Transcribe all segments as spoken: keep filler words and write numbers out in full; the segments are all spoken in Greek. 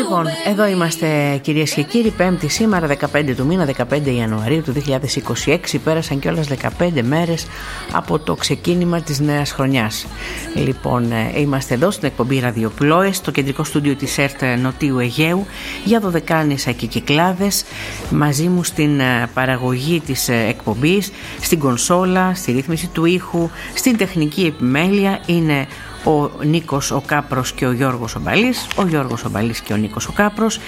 Λοιπόν, εδώ είμαστε κυρίες και κύριοι, Πέμπτη σήμερα, δεκαπέντε του μήνα, δεκαπέντε Ιανουαρίου του δύο χιλιάδες είκοσι έξι. Πέρασαν κιόλας δεκαπέντε μέρες από το ξεκίνημα της νέας χρονιάς. Λοιπόν, είμαστε εδώ στην εκπομπή Ραδιοπλόες, στο κεντρικό στούντιο της ΕΡΤ Νοτίου Αιγαίου, για Δωδεκάνησα και Κυκλάδες. Μαζί μου στην παραγωγή της εκπομπής, στην κονσόλα, στη ρύθμιση του ήχου, στην τεχνική επιμέλεια είναι ο Νίκος ο Κάπρος και ο Γιώργος ο Μπαλής, ο Γιώργος ο Μπαλής και ο Νίκος ο Κάπρος.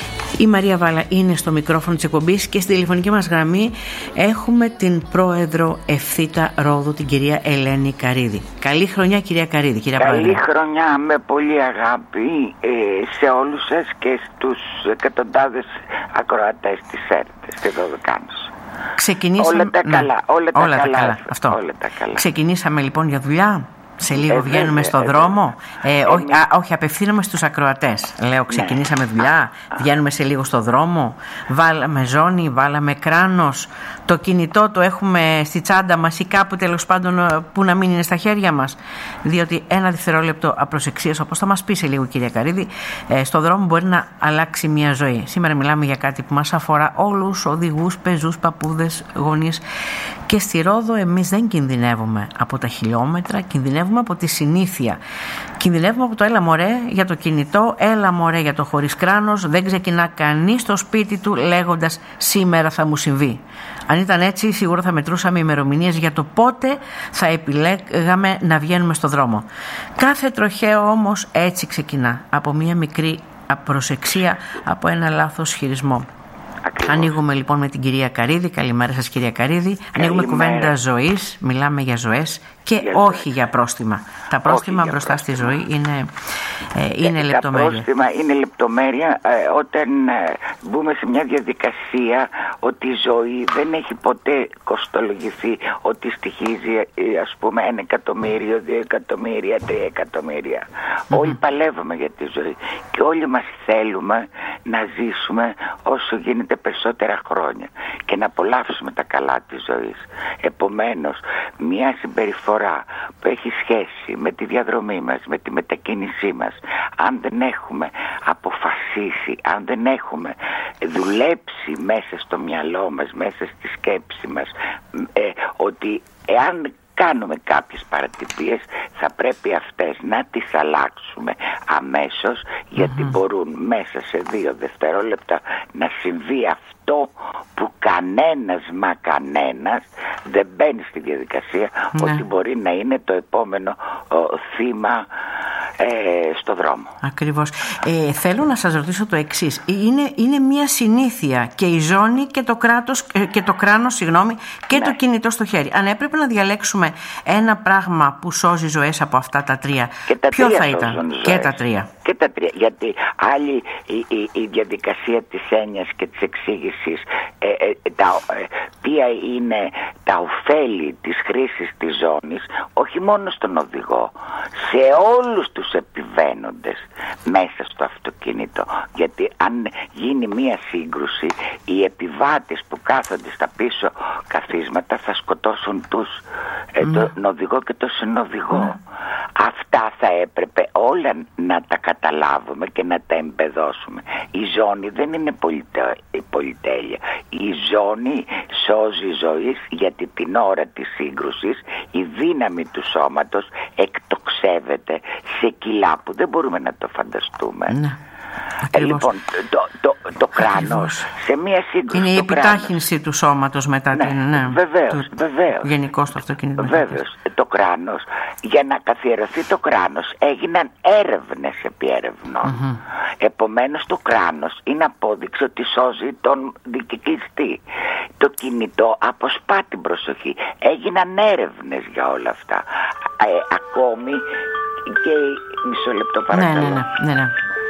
Η Μαρία Βάλα είναι στο μικρόφωνο της εκπομπής και στη τηλεφωνική μας γραμμή έχουμε την πρόεδρο Ευθύτα Ρόδου, την κυρία Ελένη Καρίδη. Καλή χρονιά, κυρία Καρίδη. Κυρία Καλή πρόεδρε. χρονιά με πολύ αγάπη ε, σε όλους σας και στους εκατοντάδες ακροατές της ΕΡΤ στη Δωδεκάνησα. Ξεκινήσαμε... Όλα τα ναι. καλά, όλα τα όλα καλά, τα καλά. Αυτό. όλα τα καλά. Ξεκινήσαμε λοιπόν για δουλειά. Σε λίγο ε, βγαίνουμε βέβαια, στον ε, δρόμο. Ε, ε, όχι, ε, α, όχι, απευθύνομαι στους ακροατές. Λέω, ξεκινήσαμε ναι. δουλειά, βγαίνουμε σε λίγο στον δρόμο. Βάλαμε ζώνη, βάλαμε κράνος. Το κινητό το έχουμε στη τσάντα μας ή κάπου τέλος πάντων που να μην είναι στα χέρια μας. Διότι ένα δευτερόλεπτο απροσεξίας, όπως θα μας πει σε λίγο η κυρία Καρίδη, ε, στον δρόμο μπορεί να αλλάξει μια ζωή. Σήμερα μιλάμε για κάτι που μας αφορά όλους, οδηγούς, πεζούς, παππούδες, γονείς. Και στη Ρόδο εμείς δεν κινδυνεύουμε από τα χιλιόμετρα, κινδυνεύουμε από τη συνήθεια. Κινδυνεύουμε από το έλα μωρέ για το κινητό, έλα μωρέ για το χωρίς κράνος. Δεν ξεκινά κανείς στο σπίτι του λέγοντας σήμερα θα μου συμβεί. Αν ήταν έτσι, σίγουρα θα μετρούσαμε ημερομηνίες για το πότε θα επιλέγαμε να βγαίνουμε στο δρόμο. Κάθε τροχαίο όμως έτσι ξεκινά, από μια μικρή απροσεξία, από ένα λάθος χειρισμό. Ακριβώς. Ανοίγουμε λοιπόν με την κυρία Καρίδη. Καλημέρα σας, κυρία Καρίδη. Ανοίγουμε κουβέντα ζωής, μιλάμε για ζωές και για όχι ζωές. Για πρόστιμα. Τα πρόστιμα όχι μπροστά στη ζωή είναι, ε, είναι ε, λεπτομέρεια. Τα πρόστιμα είναι λεπτομέρεια ε, όταν ε, μπούμε σε μια διαδικασία ότι η ζωή δεν έχει ποτέ κοστολογηθεί, ότι στοιχίζει ε, ας πούμε ένα εκατομμύριο, δύο εκατομμύρια, τρία εκατομμύρια. Mm-hmm. Όλοι παλεύουμε για τη ζωή και όλοι μας θέλουμε να ζήσουμε όσο γίνεται περισσότερα χρόνια και να απολαύσουμε τα καλά της ζωής. Επομένως, μια συμπεριφορά που έχει σχέση με τη διαδρομή μας, με τη μετακίνησή μας, αν δεν έχουμε αποφασίσει, αν δεν έχουμε δουλέψει μέσα στο μυαλό μας, μέσα στη σκέψη μας, ε, ότι εάν κάνουμε κάποιες παρατυπίες θα πρέπει αυτές να τις αλλάξουμε αμέσως, γιατί mm-hmm. μπορούν μέσα σε δύο δευτερόλεπτα να συμβεί αυτό που κανένας μα κανένας δεν μπαίνει στη διαδικασία mm-hmm. ότι μπορεί να είναι το επόμενο ο, θύμα ε, στο δρόμο. Ακριβώς. Ε, θέλω να σας ρωτήσω το εξής. Είναι, είναι μια συνήθεια και η ζώνη και το, κράτος, και το κράνος συγγνώμη, και ναι. το κινητό στο χέρι. Αν έπρεπε να διαλέξουμε ένα πράγμα που σώζει ζωές από αυτά τα τρία, τα ποιο τρία θα ήταν? Και τα τρία. Και τα τρία. Γιατί άλλη η, η, η διαδικασία της έννοιας και της εξήγησης ε, ε, τα, ε, ποια είναι τα ωφέλη της χρήσης της ζώνης, όχι μόνο στον οδηγό, σε όλους τους επιβαίνοντες μέσα στο αυτοκίνητο. Γιατί αν γίνει μία σύγκρουση, οι επιβάτες που κάθονται στα πίσω καθίσματα θα σκοτώσουν τους ε, mm. τον οδηγό και τον συνοδηγό. Mm. Αυτά θα έπρεπε όλα να τα καταλάβουμε και να τα εμπεδώσουμε. Η ζώνη δεν είναι πολυτε... πολυτέλεια. Η ζώνη σώζει ζωής, γιατί την ώρα της σύγκρουσης η δύναμη του σώματος εκτοξεύεται σε κιλά που δεν μπορούμε να το φανταστούμε. Ναι. Ε, λοιπόν, το, το, το, το κράνος σε μία σύγκρουση είναι η επιτάχυνση κράνος. Του σώματος μετά ναι, την ναι, βεβαίως, του, βεβαίως. Γενικώς το αυτοκίνητο. Βεβαίως, το κράνος, για να καθιερωθεί το κράνος έγιναν έρευνες επί έρευνων. Mm-hmm. Επομένως το κράνος είναι απόδειξη ότι σώζει τον δικυκλιστή. Το κινητό αποσπά την προσοχή. Έγιναν έρευνες για όλα αυτά. Ε, ακόμη και μισό λεπτό παρακαλώ. Ναι, ναι, ναι, ναι.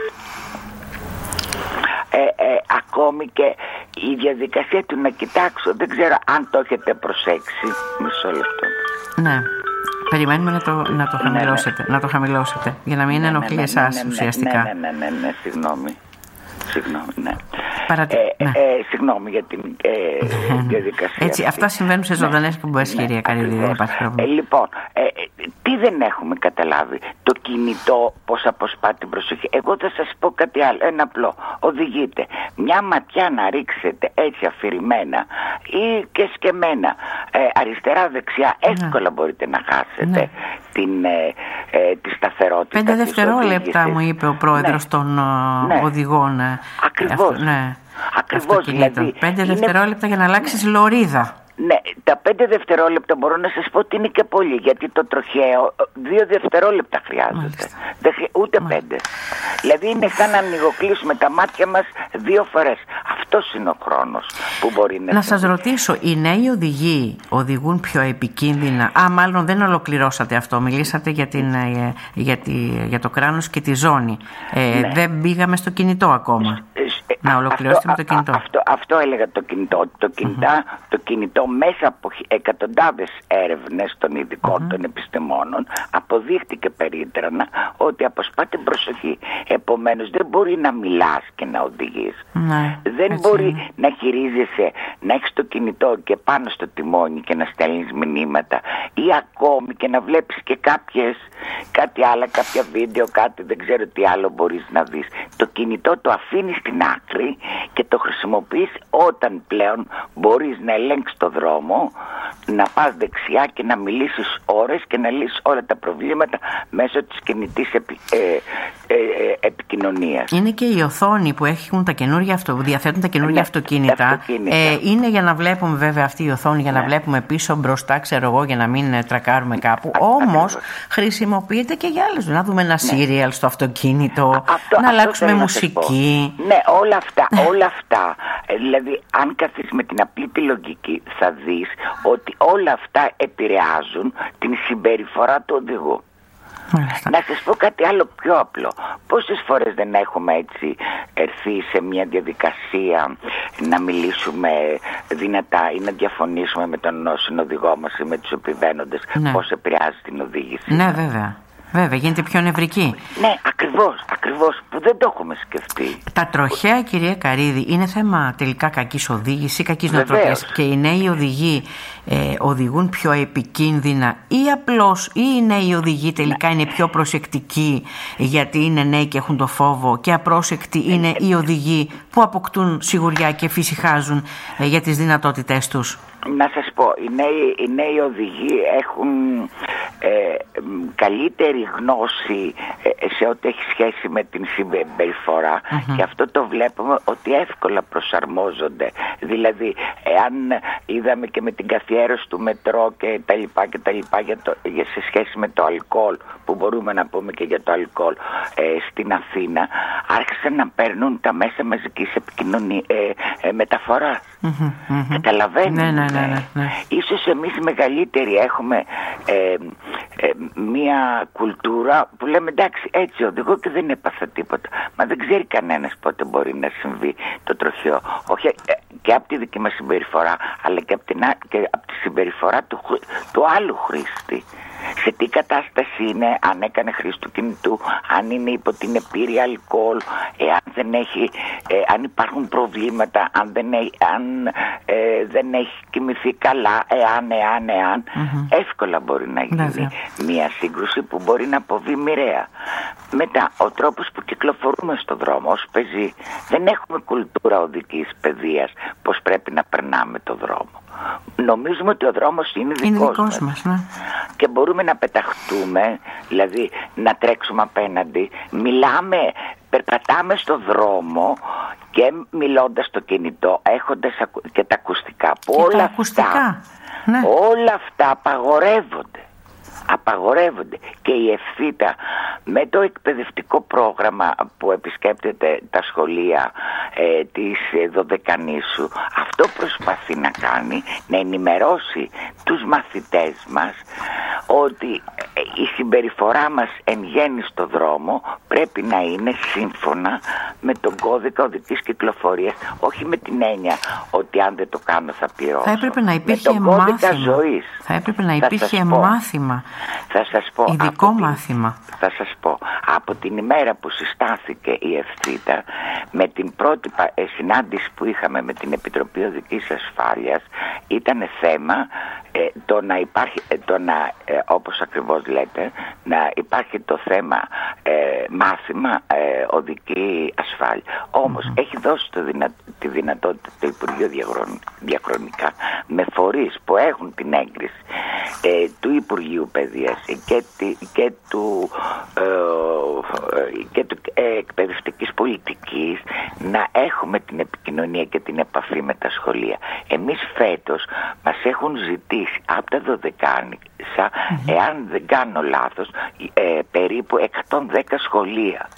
Ε, ε, ακόμη και η διαδικασία του να κοιτάξω, δεν ξέρω αν το έχετε προσέξει. Μισό λεπτό. Ναι. Περιμένουμε να το, να το χαμηλώσετε, ναι, ναι. να το χαμηλώσετε για να μην ναι, ενοχλεί ναι, ναι, εσάς ναι, ναι, ουσιαστικά. Ναι, ναι, ναι, ναι, ναι, συγγνώμη. Συγγνώμη, ναι. Παρατη... Ε, ναι. ε, συγγνώμη για την ε, διαδικασία. Έτσι, αυτά συμβαίνουν σε ζωντανές εκπομπές, ναι, κυρία Καρύδη, δεν υπάρχει πρόβλημα. Ε, λοιπόν, ε, τι δεν έχουμε καταλάβει? Το κινητό πώς αποσπά την προσοχή. Εγώ θα σας πω κάτι άλλο, ένα απλό. Οδηγείτε μια ματιά να ρίξετε έτσι αφηρημένα ή και σκεμμένα ε, αριστερά-δεξιά, εύκολα μπορείτε να χάσετε ναι. την, ε, ε, τη σταθερότητα. Πέντε δευτερόλεπτα μου είπε ο πρόεδρος ναι. των ναι. οδηγών. Ακριβώς. Αυτό, ναι. Ακριβώς, δηλαδή. Πέντε είναι... δευτερόλεπτα για να αλλάξεις ναι. λωρίδα. Ναι, τα πέντε δευτερόλεπτα μπορώ να σας πω ότι είναι και πολύ, γιατί το τροχαίο δύο δευτερόλεπτα χρειάζεται. Δεν, ούτε Μάλιστα. πέντε. Δηλαδή είναι σαν να ανοιγοκλείσουμε τα μάτια μας δύο φορές. Αυτός είναι ο χρόνος που μπορεί να... Να σας ρωτήσω, οι νέοι οδηγοί οδηγούν πιο επικίνδυνα? Α, μάλλον δεν ολοκληρώσατε αυτό. Μιλήσατε για, την, για, τη, για το κράνος και τη ζώνη. Ε, ναι. Δεν πήγαμε στο κινητό ακόμα. Να ολοκληρώσετε αυτό, με το κινητό. Αυτό, αυτό έλεγα το κινητό. Το, κινητά, mm-hmm. το κινητό μέσα από εκατοντάδες έρευνες των ειδικών mm-hmm. των επιστημόνων αποδείχτηκε περίτρανα ότι αποσπά την προσοχή. Επομένως δεν μπορεί να μιλάς και να οδηγείς. Mm-hmm. Δεν Έτσι μπορεί είναι. να χειρίζεσαι, να έχεις το κινητό και πάνω στο τιμόνι και να στέλνεις μηνύματα ή ακόμη και να βλέπεις και κάποιες, κάτι άλλα, κάποια βίντεο, κάτι δεν ξέρω τι άλλο μπορείς να δεις. Το κινητό το αφήνεις στην άκρη και το χρησιμοποιείς όταν πλέον μπορείς να ελέγξεις το δρόμο, να πας δεξιά και να μιλήσεις ώρες και να λύσεις όλα τα προβλήματα μέσω της κινητής επι, ε, ε, ε, επικοινωνίας. Είναι και η οθόνη που έχουν τα καινούργια αυτο, διαθέτουν τα καινούργια ναι, αυτοκίνητα. αυτοκίνητα. Ε, είναι για να βλέπουμε βέβαια αυτή η οθόνη, για να ναι. βλέπουμε πίσω, μπροστά, ξέρω εγώ, για να μην τρακάρουμε κάπου. Όμως χρησιμοποιείται και για άλλες. Να δούμε ένα σύριαλ ναι. στο αυτοκίνητο, αυτό, να αλλάξουμε μουσική. Ναι, όλα αυτά, όλα αυτά. Δηλαδή, αν καθίσεις με την απλή τη λογική, θα δεις ότι όλα αυτά επηρεάζουν την συμπεριφορά του οδηγού. Μάλιστα. Να σας πω κάτι άλλο πιο απλό. Πόσες φορές δεν έχουμε έτσι έρθει σε μια διαδικασία να μιλήσουμε δυνατά ή να διαφωνήσουμε με τον συνοδηγό μας ή με τους επιβαίνοντες, ναι. πώς επηρεάζει την οδήγηση? Ναι, βέβαια. Βέβαια, γίνεται πιο νευρική. Ναι, ακριβώς, ακριβώς, που δεν το έχουμε σκεφτεί. Τα τροχαία, κυρία Καρύδη, είναι θέμα τελικά κακής οδήγησης ή κακής νοοτροπίας? Και οι νέοι οδηγοί ε, οδηγούν πιο επικίνδυνα ή απλώς ή οι νέοι οδηγοί τελικά ναι. είναι πιο προσεκτικοί γιατί είναι νέοι και έχουν το φόβο, και απρόσεκτοι είναι οι οδηγοί που αποκτούν σιγουριά και φυσικάζουν ε, για τις δυνατότητές τους? Να σας πω, οι νέοι, οι νέοι οδηγοί έχουν ε, καλύτερη γνώση ε, σε ό,τι έχει σχέση με την συμπεριφορά mm-hmm. και αυτό το βλέπουμε ότι εύκολα προσαρμόζονται. Δηλαδή, εάν είδαμε και με την καθιέρωση του μετρό και τα λοιπά και τα λοιπά για το, για, σε σχέση με το αλκοόλ, που μπορούμε να πούμε και για το αλκοόλ ε, στην Αθήνα, άρχισαν να παίρνουν τα μέσα μαζικής επικοινωνίας ε, ε, μεταφοράς. Mm-hmm, mm-hmm. Καταλαβαίνετε. Ναι, ναι, ναι, ναι, ναι. Ίσως εμείς οι μεγαλύτεροι έχουμε ε, ε, μια κουλτούρα που λέμε εντάξει, έτσι οδηγώ και δεν έπαθα τίποτα. Μα δεν ξέρει κανένας πότε μπορεί να συμβεί το τροχαίο. Όχι ε, και από τη δική μας συμπεριφορά, αλλά και από, την, και από τη συμπεριφορά του, του άλλου χρήστη. Σε τι κατάσταση είναι, αν έκανε χρήση του κινητού, αν είναι υπό την επίρρεια αλκοόλ, εάν δεν έχει, ε, αν υπάρχουν προβλήματα, αν δεν έχει, αν, ε, δεν έχει κοιμηθεί καλά, εάν, εάν, εάν. Mm-hmm. Εύκολα μπορεί να γίνει Βέβαια. μια σύγκρουση που μπορεί να αποβεί μοιραία. Μετά, ο τρόπος που κυκλοφορούμε στον δρόμο ως πεζοί, δεν έχουμε κουλτούρα οδικής παιδείας πώς πρέπει να περνάμε το δρόμο. Νομίζουμε ότι ο δρόμος είναι δικός, είναι δικός μας, μας ναι. και μπορούμε να πεταχτούμε, δηλαδή να τρέξουμε απέναντι. Μιλάμε, περπατάμε στο δρόμο και μιλώντας στο κινητό, έχοντας και τα ακουστικά, που και όλα τα ακουστικά, αυτά, ναι. όλα αυτά απαγορεύονται. Απαγορεύονται και η ευθύτα με το εκπαιδευτικό πρόγραμμα που επισκέπτεται τα σχολεία ε, της δωδεκανήσου, αυτό προσπαθεί να κάνει, να ενημερώσει τους μαθητές μας ότι η συμπεριφορά μας εν γέννη στο δρόμο πρέπει να είναι σύμφωνα με τον κώδικα οδικής κυκλοφορίας, όχι με την έννοια ότι αν δεν το κάνω θα πληρώσω. Θα έπρεπε να υπήρχε με τον κώδικα μάθημα. ζωής. Θα έπρεπε να υπήρχε θα μάθημα. Θα σας πω. Ειδικό την, μάθημα. Θα σας πω. Από την ημέρα που συστάθηκε η ΕΦΣΥΤΑ, με την πρώτη συνάντηση που είχαμε με την Επιτροπή Οδικής Ασφάλειας, ήταν θέμα ε, το να υπάρχει, ε, το να, ε, όπως ακριβώς λέτε, να υπάρχει το θέμα ε, μάθημα ε, οδική ασφάλεια. Όμως mm-hmm. έχει δώσει το δυνα, τη δυνατότητα το Υπουργείο διαχρονικά με φορείς που έχουν την έγκριση ε, του Υπουργείου Παιδείας και, τη, και του, ε, και του ε, εκπαιδευτικής πολιτικής να έχουμε την επικοινωνία και την επαφή με τα σχολεία. Εμείς φέτος μας έχουν ζητήσει από τα δωδεκάνησα, mm-hmm. εάν δεν κάνω λάθος, ε, περίπου εκατόν δέκα σχολεία.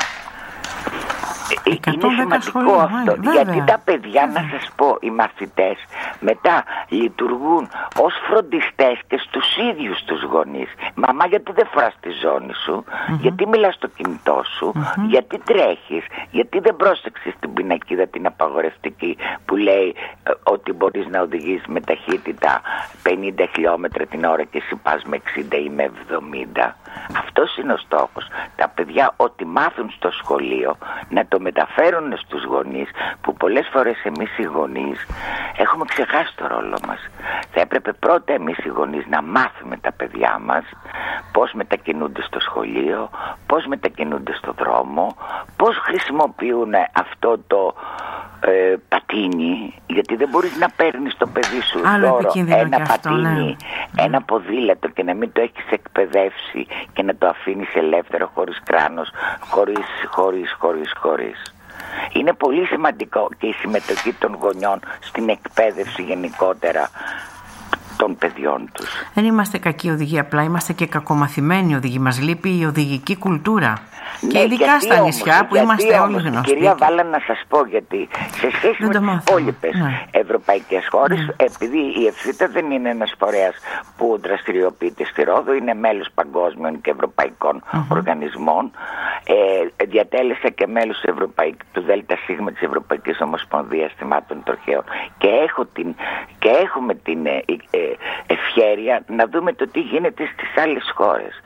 Είναι σημαντικό σχολεία, αυτό, βέβαια. Γιατί τα παιδιά, βέβαια. να σας πω, οι μαθητές μετά λειτουργούν ως φροντιστές και στους ίδιους τους γονείς. Μαμά, γιατί δεν φοράς τη ζώνη σου, mm-hmm. γιατί μιλάς στο κινητό σου, mm-hmm. γιατί τρέχεις, γιατί δεν πρόσεξες την πινακίδα την απαγορευτική που λέει ε, ότι μπορείς να οδηγείς με ταχύτητα πενήντα χιλιόμετρα την ώρα και εσύ πας με εξήντα ή με εβδομήντα. Αυτός είναι ο στόχος. Τα παιδιά ό,τι μάθουν στο σχολείο να το μεταφέρουν στους γονείς, που πολλές φορές εμείς οι γονείς έχουμε ξεχάσει το ρόλο μας. Θα έπρεπε πρώτα εμείς οι γονείς να μάθουμε τα παιδιά μας πώς μετακινούνται στο σχολείο, πώς μετακινούνται στο δρόμο, πώς χρησιμοποιούν αυτό το ε, πατίνι, γιατί δεν μπορείς να παίρνεις το παιδί σου δώρο ένα αυτό, πατίνι, ναι. ένα ποδήλατο και να μην το έχεις εκπαιδεύσει και να το αφήνεις ελεύθερο, χωρίς κράνος, χωρίς, χωρίς, χωρίς, χωρίς. Είναι πολύ σημαντικό και η συμμετοχή των γονιών στην εκπαίδευση γενικότερα των παιδιών τους. Δεν είμαστε κακοί οδηγοί, απλά είμαστε και κακομαθημένοι οδηγοί. Μας λείπει η οδηγική κουλτούρα. Ναι, και ειδικά στα όμως, νησιά που είμαστε όλοι γνωστοί. Κυρία Βάλα, να σας πω, γιατί σε σχέση με τις υπόλοιπες ναι. ευρωπαϊκές χώρες, ναι. επειδή η ΕΦΣΥΤΑ δεν είναι ένας φορέας που δραστηριοποιείται στη Ρόδο, είναι μέλος παγκόσμιων και ευρωπαϊκών uh-huh. οργανισμών, ε, διατέλεσε και μέλος του, Ευρωπαϊκ, του ΔΣ της Ευρωπαϊκής Ομοσπονδίας Θυμάτων Τροχαίων και, έχω την, και έχουμε την ε, ε, ευχέρεια να δούμε το τι γίνεται στις άλλες χώρες.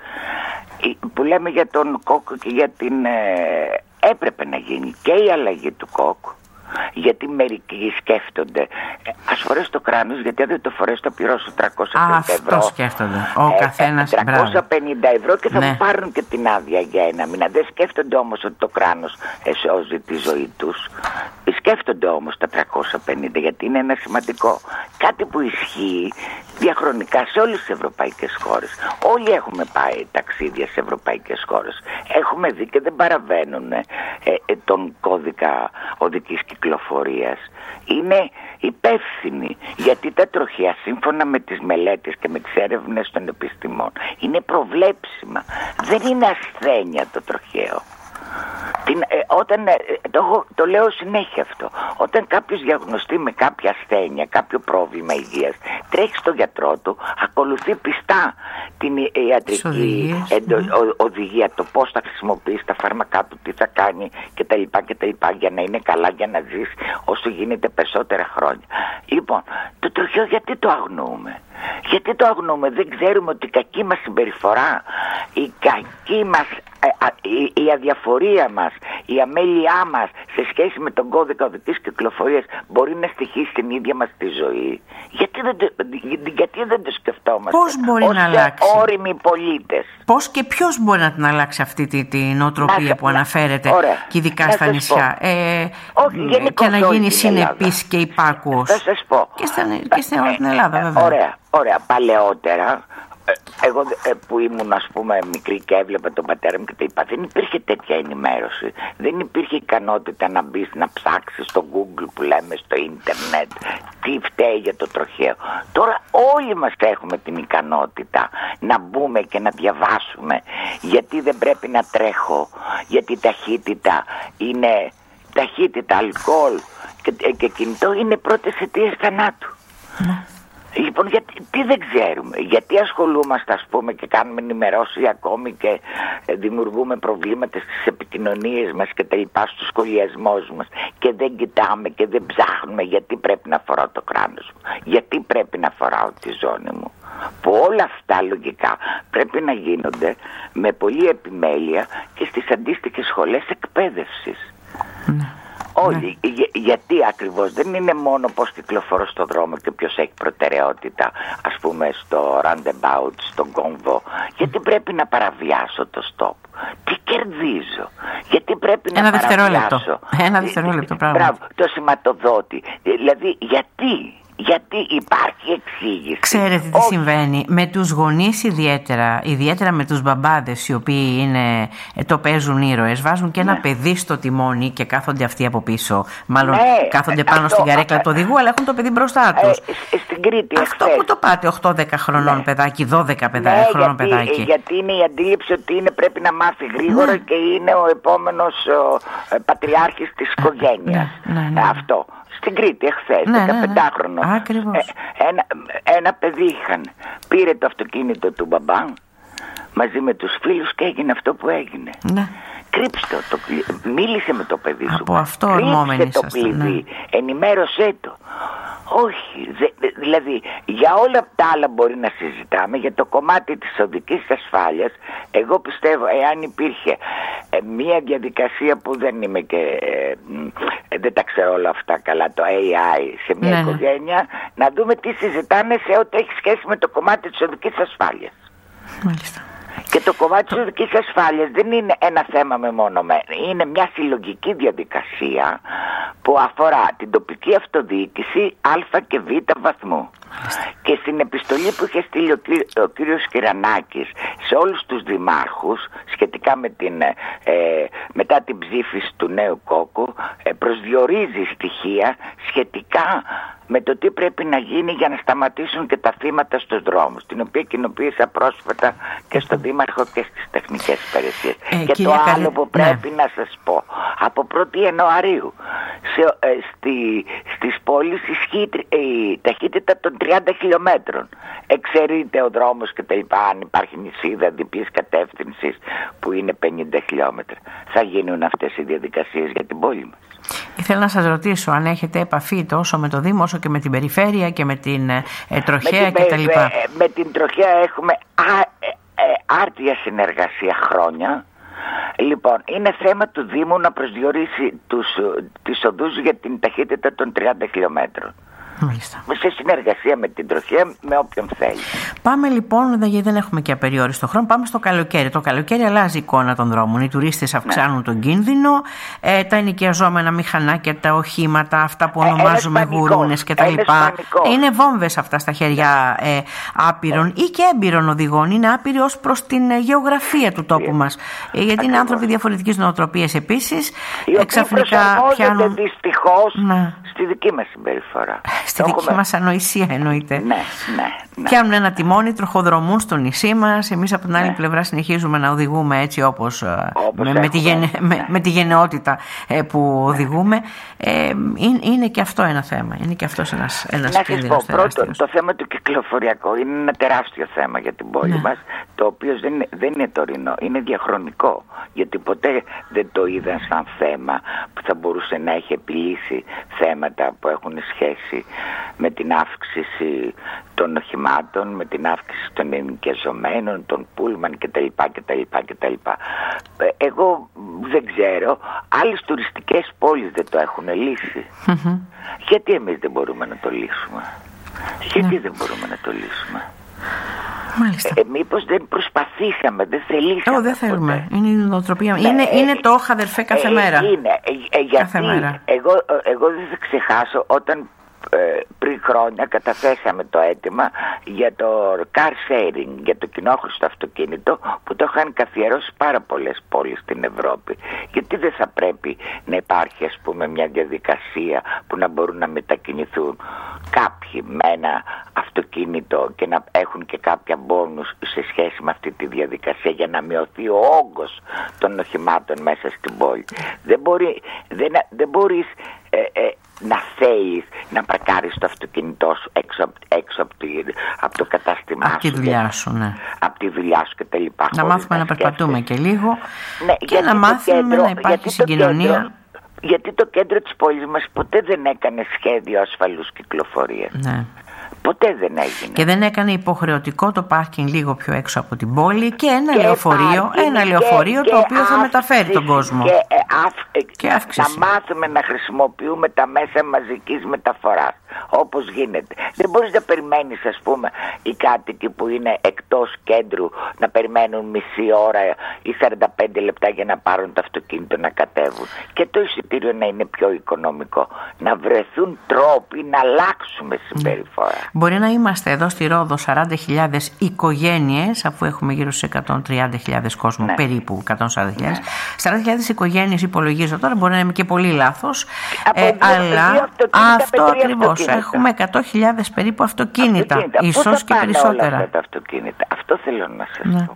Που λέμε για τον κόκκο και για την... Ε, έπρεπε να γίνει και η αλλαγή του κόκκου, γιατί μερικοί σκέφτονται ας φορές το κράνος, γιατί αν δεν το φορές θα πληρώσω τριακόσια πενήντα ευρώ. Αυτό σκέφτονται ο ε, καθένας. τριακόσια πενήντα ευρώ και θα ναι. μου πάρουν και την άδεια για ένα μήνα. Δεν σκέφτονται όμως ότι το κράνος σώζει τη ζωή τους. Σκέφτονται όμως τα τριακόσια πενήντα, γιατί είναι ένα σημαντικό κάτι που ισχύει διαχρονικά σε όλες τις ευρωπαϊκές χώρες. Όλοι έχουμε πάει ταξίδια σε ευρωπαϊκές χώρες. Έχουμε δει και δεν παραβαίνουν ε, ε, τον κώδικα οδικής κυκλοφορίας. Είναι υπεύθυνοι, γιατί τα τροχαία, σύμφωνα με τις μελέτες και με τις έρευνες των επιστημών, είναι προβλέψιμα. Δεν είναι ασθένεια το τροχαίο. Την, ε, όταν, ε, το, το λέω συνέχεια αυτό. Όταν κάποιος διαγνωστεί με κάποια ασθένεια, κάποιο πρόβλημα υγείας, τρέχει στον γιατρό του, ακολουθεί πιστά την ιατρική εντο, ναι. ο, οδηγία, το πώς θα χρησιμοποιήσει τα φάρμακά του, τι θα κάνει κτλ, κτλ, για να είναι καλά, για να ζήσει όσο γίνεται περισσότερα χρόνια. Λοιπόν, το τροχαίο γιατί το αγνοούμε? Γιατί το αγνοούμε? Δεν ξέρουμε ότι η κακή μας συμπεριφορά, η κακή μας η, η αδιαφορία μας, η αμέλειά μας σε σχέση με τον κώδικα οδικής κυκλοφορίας μπορεί να στοιχήσει την ίδια μας τη ζωή. Γιατί δεν το, γιατί δεν το σκεφτόμαστε? Πώς μπορεί ως να αλλάξει? όριμοι πολίτες. Πώς και ποιος μπορεί να την αλλάξει αυτή την τη νοοτροπία να, που αναφέρεται ωραία, και ειδικά στα νησιά ε, Όχι, και να γίνει συνεπής και υπάκουος? Θα σας πω. Και, στα, και στην όλη την Ελλάδα βέβαια. Ωραία, ωραία. Παλαιότερα εγώ που ήμουν ας πούμε μικρή και έβλεπα τον πατέρα μου και τα είπα, δεν υπήρχε τέτοια ενημέρωση. Δεν υπήρχε ικανότητα να μπεις να ψάξεις στο Google που λέμε, στο ίντερνετ, τι φταίει για το τροχαίο. Τώρα όλοι μας έχουμε την ικανότητα να μπούμε και να διαβάσουμε γιατί δεν πρέπει να τρέχω, γιατί η ταχύτητα είναι ταχύτητα, αλκοόλ και, και κινητό είναι πρώτες αιτίες θανάτου. Λοιπόν, γιατί, τι δεν ξέρουμε, γιατί ασχολούμαστε, ας πούμε, και κάνουμε ενημερώσεις ακόμη και δημιουργούμε προβλήματα στις επικοινωνίες μας και τα λοιπά, στους σχολιασμούς μας, και δεν κοιτάμε και δεν ψάχνουμε γιατί πρέπει να φοράω το κράνος μου, γιατί πρέπει να φοράω τη ζώνη μου, που όλα αυτά λογικά πρέπει να γίνονται με πολλή επιμέλεια και στις αντίστοιχες σχολές εκπαίδευσης. Ναι. Όλοι, ναι. Για, γιατί ακριβώς δεν είναι μόνο πώς κυκλοφορώ στον δρόμο και ποιος έχει προτεραιότητα, ας πούμε στο roundabout, στον κόμβο, γιατί πρέπει να παραβιάσω το stop, τι κερδίζω, γιατί πρέπει Ένα να δευτερόλεπτο. παραβιάσω Ένα δευτερόλεπτο πράγμα. Μπράβο, το σηματοδότη, δηλαδή γιατί. Γιατί υπάρχει εξήγηση. Ξέρετε τι Όχι. συμβαίνει με τους γονείς, ιδιαίτερα, ιδιαίτερα με τους μπαμπάδες οι οποίοι είναι, το παίζουν ήρωες, βάζουν και ένα ναι. παιδί στο τιμόνι και κάθονται αυτοί από πίσω. Μάλλον ναι, κάθονται πάνω αυτό, στην καρέκλα του οδηγού, αλλά έχουν το παιδί μπροστά τους. Ε, στην Κρήτη Αυτό εχθές. που το πάτε οκτώ δέκα χρονών ναι. παιδάκι, δώδεκα παιδάκι, ναι, χρονών γιατί, παιδάκι. Γιατί είναι η αντίληψη ότι είναι, πρέπει να μάθει γρήγορα ναι. και είναι ο επόμενος ο, ε, πατριάρχης της οικογένειας. Ναι, ναι, ναι. Αυτό. Στην Κρήτη εχθές, ναι, δεκαπεντάχρονο. Ναι, ναι. Ακριβώς. Ε, ένα, ένα παιδί είχαν. Πήρε το αυτοκίνητο του μπαμπά μαζί με τους φίλους και έγινε αυτό που έγινε. Ναι. Κρύψτε το, μίλησε με το παιδί σου. Από αυτό ορμόμενοι το κλειδί, ναι. ενημέρωσέ το. Όχι, δε, δηλαδή για όλα τα άλλα μπορεί να συζητάμε, για το κομμάτι της οδικής ασφάλειας εγώ πιστεύω εάν υπήρχε ε, μια διαδικασία που δεν είμαι και ε, ε, δεν τα ξέρω όλα αυτά καλά, το έι άι σε μια ναι, οικογένεια, ναι. να δούμε τι συζητάνε σε ό,τι έχει σχέση με το κομμάτι της οδικής ασφάλειας. Μάλιστα. Και το κομμάτι της οδικής ασφάλειας δεν είναι ένα θέμα μεμονωμένο. Είναι μια συλλογική διαδικασία που αφορά την τοπική αυτοδιοίκηση α και β βαθμού. Και στην επιστολή που είχε στείλει ο, κύ, ο κύριος Κυρανάκης σε όλους τους δημάρχους σχετικά με την, ε, μετά την ψήφιση του νέου κόκκου, ε, προσδιορίζει στοιχεία σχετικά με το τι πρέπει να γίνει για να σταματήσουν και τα θύματα στους δρόμους, την οποία κοινοποίησα πρόσφατα και στον Δήμαρχο και στις τεχνικές υπηρεσίες. Ε, και το άλλο που πρέπει ναι. να σας πω, από πρώτη Ιανουαρίου σε, ε, στη, στις πόλεις ισχύει η ταχύτητα των τριάντα χιλιόμετρων. Εξαιρείται ο δρόμος και τα λοιπά, αν υπάρχει νησίδα διπλής κατεύθυνσης που είναι πενήντα χιλιόμετρα. Θα γίνουν αυτές οι διαδικασίες για την πόλη μας. Ήθελα να σας ρωτήσω αν έχετε επαφή τόσο με το Δήμο όσο και με την περιφέρεια και με την ε, τροχέα κτλ. Με, με την τροχέα έχουμε α, ε, ε, άρτια συνεργασία χρόνια. Λοιπόν, είναι θέμα του Δήμου να προσδιορίσει τους, τις οδούς για την ταχύτητα των τριάντα χιλιόμετρων. Μάλιστα. Σε συνεργασία με την τροχέα, με όποιον θέλει. Πάμε λοιπόν, γιατί δεν έχουμε και απεριόριστο χρόνο, πάμε στο καλοκαίρι. Το καλοκαίρι αλλάζει η εικόνα των δρόμων. Οι τουρίστες αυξάνουν ναι. τον κίνδυνο, ε, τα ενοικιαζόμενα μηχανάκια, τα οχήματα, αυτά που ονομάζουμε ε, γουρούνες κτλ. Είναι βόμβες αυτά στα χέρια ε, άπειρων ε. ή και έμπειρων οδηγών. Είναι άπειροι ως προς την γεωγραφία του τόπου μας. Ε, γιατί Ακριβώς. είναι άνθρωποι διαφορετικής νοοτροπίας επίσης. Οι οποίοι προσαρμόζονται δυστυχώς ναι. στη δική μας συμπεριφορά. Στη δική έχουμε... μας ανοησία εννοείται. Ναι, ναι, ναι. Πιάνουν ένα τιμόνι, τροχοδρομούν στο νησί μας. Εμείς από την άλλη ναι. πλευρά συνεχίζουμε να οδηγούμε έτσι όπως, όπως με, με, τη γενε... ναι. με, με τη γενναιότητα ε, που οδηγούμε. Ε, είναι, είναι και αυτό ένα θέμα. Είναι και αυτός ένας, ένας να κίνδυνος τεράστιος. Πρώτον, το θέμα του κυκλοφοριακού είναι ένα τεράστιο θέμα για την πόλη ναι. μας, το οποίο δεν είναι, δεν είναι τωρινό, είναι διαχρονικό. Γιατί ποτέ δεν το είδαν σαν θέμα που θα μπορούσε να έχει επιλύσει θέματα που έχουν σχέση με την αύξηση των οχημάτων, με την αύξηση των ενοικιαζομένων, των πούλμαν κτλ. κτλ, κτλ. Εγώ δεν ξέρω, άλλες τουριστικές πόλεις δεν το έχουν λύσει. Mm-hmm. Γιατί εμείς δεν μπορούμε να το λύσουμε? Γιατί mm. δεν μπορούμε να το λύσουμε? Μάλιστα. Ε, μήπως δεν προσπαθήσαμε, δεν θελήσαμε. Oh, δεν θέλουμε. Είναι η νοοτροπία. Ναι, είναι, ε, είναι το χαδερφέ κάθε ε, μέρα. Είναι. Ε, ε, γιατί κάθε μέρα. Εγώ, εγώ δεν θα ξεχάσω όταν ε, πριν χρόνια καταθέσαμε το αίτημα για το car sharing, για το κοινόχρηστο αυτοκίνητο, που το είχαν καθιερώσει πάρα πολλές πόλεις στην Ευρώπη. Γιατί δεν θα πρέπει να υπάρχει, ας πούμε, μια διαδικασία που να μπορούν να μετακινηθούν κάποιοι με ένα αυτοκίνητο και να έχουν και κάποια μπόνους σε σχέση με αυτή τη διαδικασία, για να μειωθεί ο όγκος των οχημάτων μέσα στην πόλη. Δεν, μπορεί, δεν, δεν μπορείς ε, ε, να θέλεις να παρκάρεις το αυτοκίνητό σου έξω, έξω έξω από, τη, από το κατάστημά από σου. Από τη δουλειά σου, ναι. Από τη δουλειά σου και τα λοιπά. Να μάθουμε να, να περπατούμε και λίγο, ναι, και να μάθουμε κέντρο, να υπάρχει συγκοινωνία. Κέντρο, γιατί το κέντρο της πόλης μας ποτέ δεν έκανε σχέδιο ασφαλούς κυκλοφορίας. Ναι. Ποτέ δεν έγινε. Και δεν έκανε υποχρεωτικό το πάρκινγκ λίγο πιο έξω από την πόλη και ένα και λεωφορείο, πάρκινγκ, ένα λεωφορείο και, το οποίο και θα μεταφέρει τον κόσμο. Και, αφ, και αύξηση. Να μάθουμε να χρησιμοποιούμε τα μέσα μαζικής μεταφοράς όπως γίνεται. Δεν μπορείς να περιμένεις, ας πούμε, οι κάτοικοι που είναι εκτός κέντρου να περιμένουν μισή ώρα ή σαράντα πέντε λεπτά για να πάρουν το αυτοκίνητο να κατέβουν. Και το εισιτήριο να είναι πιο οικονομικό. Να βρεθούν τρόποι να αλλάξουμε συμπεριφορά. Μπορεί να είμαστε εδώ στη Ρόδο σαράντα χιλιάδες οικογένειες, αφού έχουμε γύρω στους εκατόν τριάντα χιλιάδες κόσμο, ναι. περίπου εκατόν σαράντα χιλιάδες. Ναι. σαράντα χιλιάδες οικογένειες υπολογίζω τώρα, μπορεί να είμαι και πολύ λάθος, ε, δύο, αλλά δύο αυτό ακριβώς. Έχουμε εκατό χιλιάδες περίπου αυτοκίνητα, αυτοκίνητα. Ίσως και περισσότερα. Όλα αυτά τα αυτοκίνητα. Αυτό θέλω να σας ναι. πω.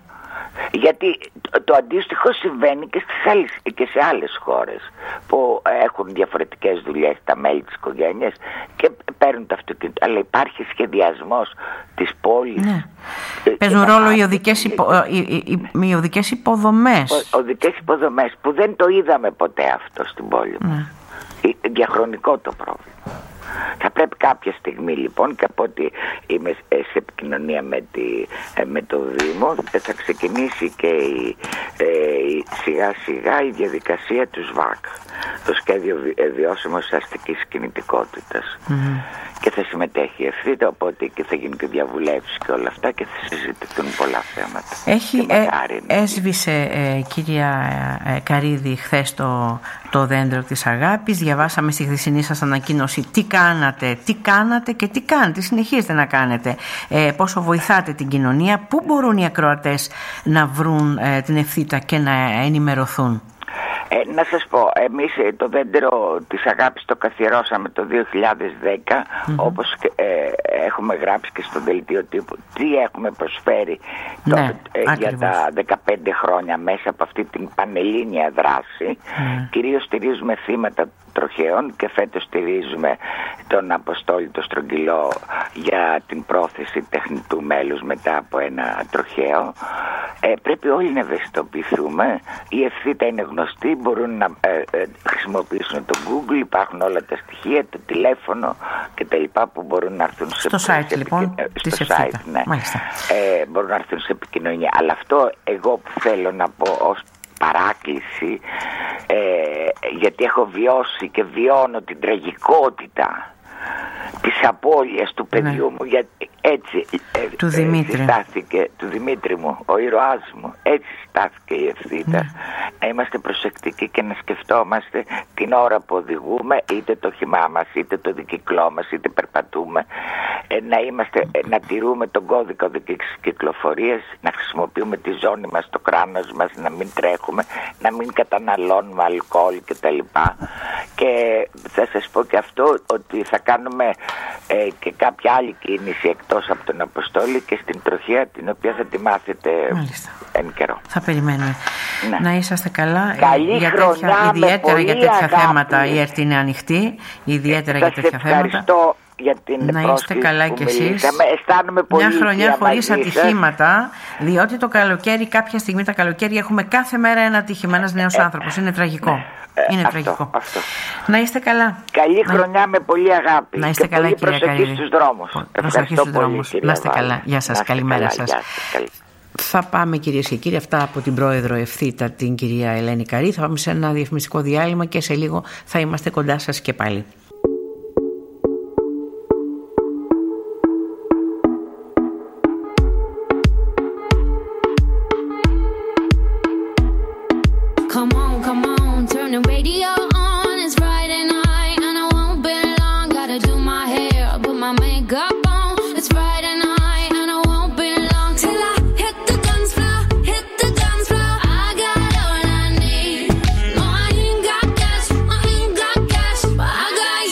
Γιατί το, το αντίστοιχο συμβαίνει και, στις άλλες, και σε άλλες χώρες που έχουν διαφορετικές δουλειές τα μέλη της οικογένειας και παίρνουν το αυτοκίνητο. Αλλά υπάρχει σχεδιασμός της πόλης. Ναι. Παίζουν ρόλο οι οδικές, υπο, οι, οι, οι οδικές υποδομές. Ο, οδικές υποδομές που δεν το είδαμε ποτέ αυτό στην πόλη μας. Ναι. Διαχρονικό το πρόβλημα. Θα πρέπει κάποια στιγμή λοιπόν, και από ότι είμαι σε επικοινωνία με, τη, με το Δήμο, θα ξεκινήσει και η, ε, σιγά σιγά η διαδικασία του ΣΒΑΚ, το Σχέδιο Βιώσιμης Αστικής Κινητικότητας. Mm-hmm. Και θα συμμετέχει η ευθύτα, οπότε και θα γίνουν και διαβουλεύσεις και όλα αυτά και θα συζητηθούν πολλά θέματα. Έχει, ε, έσβησε ε, κυρία ε, Καρίδη χθες το, το δέντρο της αγάπης. Διαβάσαμε στη χθεσινή σας ανακοίνωση τι κάνατε, τι κάνατε και τι κάνετε, τι συνεχίζετε να κάνετε, ε, πόσο βοηθάτε την κοινωνία, πού μπορούν οι ακροατές να βρουν ε, την ευθύτα και να ενημερωθούν. Ε, να σας πω, εμείς το δέντρο της αγάπης το καθιερώσαμε το δύο χιλιάδες δέκα, mm-hmm. όπως ε, έχουμε γράψει και στο δελτίο τύπου τι έχουμε προσφέρει το, ναι, ε, για τα δεκαπέντε χρόνια μέσα από αυτή την πανελλήνια δράση. Mm. Κυρίως στηρίζουμε θύματα τροχαίων και φέτος στηρίζουμε τον Αποστόλη το Στρογγυλό για την πρόθεση τεχνητού μέλους μετά από ένα τροχαίο. Ε, πρέπει όλοι να ευαισθητοποιηθούμε. Η ευθύτα είναι γνωστή, μπορούν να ε, ε, χρησιμοποιήσουν το Google, υπάρχουν όλα τα στοιχεία, το τηλέφωνο και τα λοιπά που μπορούν να έρθουν στο σε, site σε, λοιπόν ε, της στο ευθύτα. site, ναι. ε, μπορούν να έρθουν σε επικοινωνία. Αλλά αυτό εγώ που θέλω να πω ως παράκληση, ε, γιατί έχω βιώσει και βιώνω την τραγικότητα της απώλειας του παιδιού ναι. μου, γιατί έτσι του, ε, Δημήτρη. Στάθηκε, του Δημήτρη μου, ο ήρωάς μου, έτσι στάθηκε η ευθύτα. Ναι. Να είμαστε προσεκτικοί και να σκεφτόμαστε την ώρα που οδηγούμε, είτε το όχημά μας, είτε το δικυκλό μας, είτε περπατούμε, ε, να, είμαστε, ε, να τηρούμε τον κώδικα οδικής κυκλοφορίας, να χρησιμοποιούμε τη ζώνη μας, το κράνος μας, να μην τρέχουμε, να μην καταναλώνουμε αλκοόλ κτλ. Και θα σας πω και αυτό, ότι θα κάνουμε ε, και κάποια άλλη κίνηση εκτός από τον Αποστόλη και στην τροχέα, την οποία θα τη μάθετε Μάλιστα. εν καιρό. Θα περιμένουμε. Ναι. Να είσαστε καλά. Καλή για χρονιά, τέτοια, ιδιαίτερα για τέτοια αγάπη. θέματα η ΕΡΤ είναι ανοιχτή, ιδιαίτερα ε, για τέτοια θέματα. Για την να είστε καλά κι εσείς. Αισθάνομαι πολύ μια χρονιά χωρίς ατυχήματα, διότι το καλοκαίρι, κάποια στιγμή τα καλοκαίρια έχουμε κάθε μέρα ένα ατύχημα, ένας νέος ε, άνθρωπος. Είναι τραγικό. Ναι. Είναι αυτό, τραγικό. Αυτό. Να είστε καλά. Καλή χρονιά να... με πολύ αγάπη. Να είστε και καλά, πολύ κυρία Καρίδη. Στους δρόμους. Προσοχή στους δρόμους. Να είστε καλά. Γεια σας. Καλημέρα σας. Καλή. Θα πάμε, κυρίες και κύριοι, αυτά από την πρόεδρο ευθύτα, την κυρία Ελένη Καρή. Θα πάμε σε ένα διαφημιστικό διάλειμμα και σε λίγο θα είμαστε κοντά σας και πάλι. I got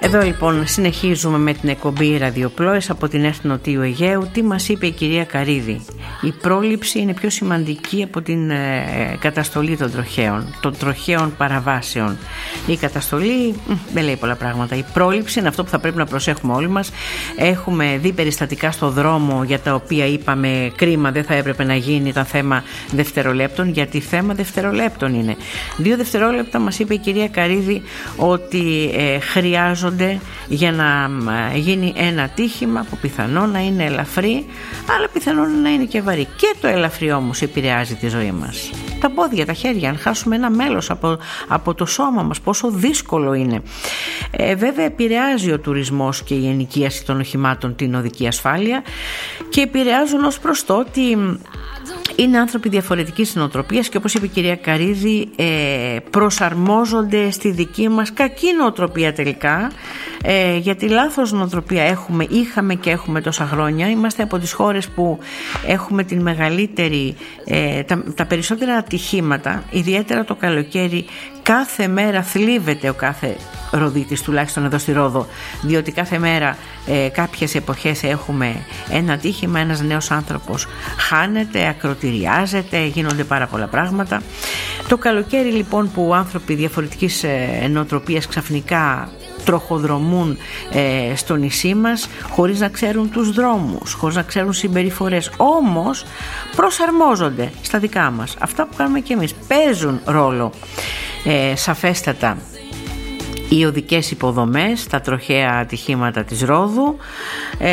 Εδώ λοιπόν συνεχίζουμε με την εκπομπή Ραδιοπλόες από την Έθνο Νοτιού Αιγαίου. Τι μας είπε η κυρία Καρίδη? Η πρόληψη είναι πιο σημαντική από την ε, καταστολή των τροχαίων, των τροχαίων παραβάσεων. Η καταστολή μ, δεν λέει πολλά πράγματα. Η πρόληψη είναι αυτό που θα πρέπει να προσέχουμε όλοι μας. Έχουμε δει περιστατικά στο δρόμο για τα οποία είπαμε κρίμα, δεν θα έπρεπε να γίνει, ήταν θέμα δευτερολέπτων, γιατί θέμα δευτερολέπτων είναι. Δύο δευτερόλεπτα μας είπε η κυρία Καρίδη ότι ε, χρειάζονται για να γίνει ένα ατύχημα που πιθανόν να είναι ελαφρύ, αλλά πιθανόν να είναι και βαρύ. Και το ελαφρύ όμως επηρεάζει τη ζωή μας. Τα πόδια, τα χέρια, αν χάσουμε ένα μέλος από, από το σώμα μας, πόσο δύσκολο είναι. Ε, βέβαια επηρεάζει ο τουρισμός και η ενοικίαση των οχημάτων την οδική ασφάλεια και επηρεάζουν ως προς το ότι είναι άνθρωποι διαφορετικής νοοτροπίας και όπως είπε η κυρία Καρίδη ε, προσαρμόζονται στη δική μας κακή νοοτροπία τελικά, ε, γιατί λάθος νοοτροπία έχουμε, είχαμε και έχουμε τόσα χρόνια. Είμαστε από τις χώρες που έχουμε την μεγαλύτερη, ε, τα, τα περισσότερα ατυχήματα, ιδιαίτερα το καλοκαίρι. Κάθε μέρα θλίβεται ο κάθε Ροδίτης, τουλάχιστον εδώ στη Ρόδο, διότι κάθε μέρα ε, κάποιες εποχές έχουμε ένα ατύχημα, ένας νέος άνθρωπος χάνεται, ακροτηριάζεται, γίνονται πάρα πολλά πράγματα. Το καλοκαίρι λοιπόν που άνθρωποι διαφορετικής ε, νοοτροπίας ξαφνικά τροχοδρομούν ε, στο νησί μας χωρίς να ξέρουν τους δρόμους, χωρίς να ξέρουν συμπεριφορές, όμως προσαρμόζονται στα δικά μας. Αυτά που κάνουμε και εμείς παίζουν ρόλο ε, σαφέστατα. Οι οδικές υποδομές, τα τροχαία ατυχήματα της Ρόδου, ε,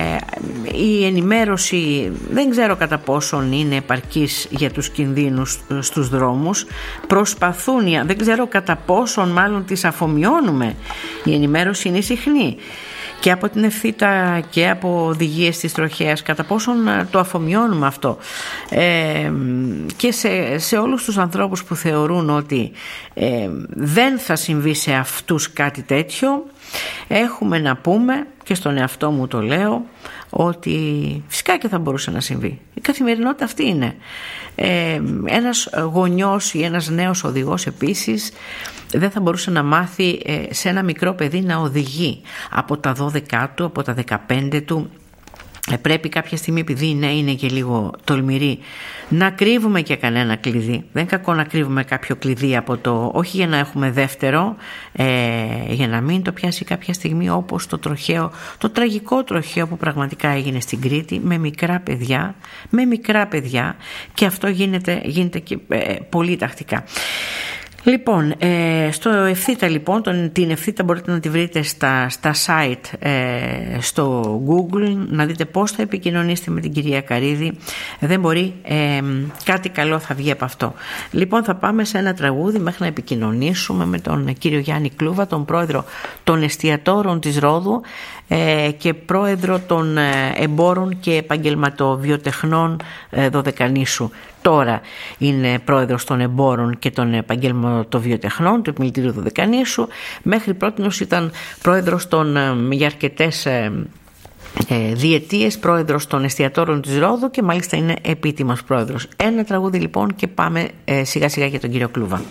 η ενημέρωση δεν ξέρω κατά πόσον είναι επαρκής για τους κινδύνους στους δρόμους. Προσπαθούν, δεν ξέρω κατά πόσον μάλλον τις αφομοιώνουμε. Η ενημέρωση είναι συχνή και από την ευθύτα και από οδηγίες της τροχέας, κατά πόσον το αφομοιώνουμε αυτό. Ε, και σε, σε όλους τους ανθρώπους που θεωρούν ότι ε, δεν θα συμβεί σε αυτούς κάτι τέτοιο, έχουμε να πούμε, και στον εαυτό μου το λέω, ότι φυσικά και θα μπορούσε να συμβεί. Η καθημερινότητα αυτή είναι. Ε, ένας γονιός ή ένας νέος οδηγός επίσης δεν θα μπορούσε να μάθει ε, σε ένα μικρό παιδί να οδηγεί από τα δώδεκα του, από τα δεκαπέντε του. Ε, πρέπει κάποια στιγμή, επειδή ναι, είναι και λίγο τολμηρή, να κρύβουμε και κανένα κλειδί. Δεν είναι κακό να κρύβουμε κάποιο κλειδί από το, όχι για να έχουμε δεύτερο, ε, για να μην το πιάσει κάποια στιγμή, όπως το τροχαίο, το τραγικό τροχαίο που πραγματικά έγινε στην Κρήτη με μικρά παιδιά, με μικρά παιδιά, και αυτό γίνεται, γίνεται και ε, πολύ τακτικά. Λοιπόν, ε, στο Ευθύτα λοιπόν, τον, την Ευθύτα μπορείτε να τη βρείτε στα, στα site, ε, στο Google, να δείτε πώς θα επικοινωνήσετε με την κυρία Καρίδη. Δεν μπορεί, ε, κάτι καλό θα βγει από αυτό. Λοιπόν, θα πάμε σε ένα τραγούδι μέχρι να επικοινωνήσουμε με τον κύριο Γιάννη Κλούβα, τον πρόεδρο των εστιατόρων της Ρόδου ε, και πρόεδρο των εμπόρων και επαγγελματοβιοτεχνών ε, Δωδεκανήσου. Τώρα είναι πρόεδρος των εμπόρων και των επαγγελματοβιοτεχνών του Επιμελητηρίου Δωδεκανήσου. Μέχρι πρότινος ήταν πρόεδρος των, για αρκετές ε, ε, διετίες, πρόεδρος των εστιατόρων της Ρόδου και μάλιστα είναι επίτιμος πρόεδρος. Ένα τραγούδι λοιπόν και πάμε ε, σιγά σιγά για τον κύριο Κλούβα.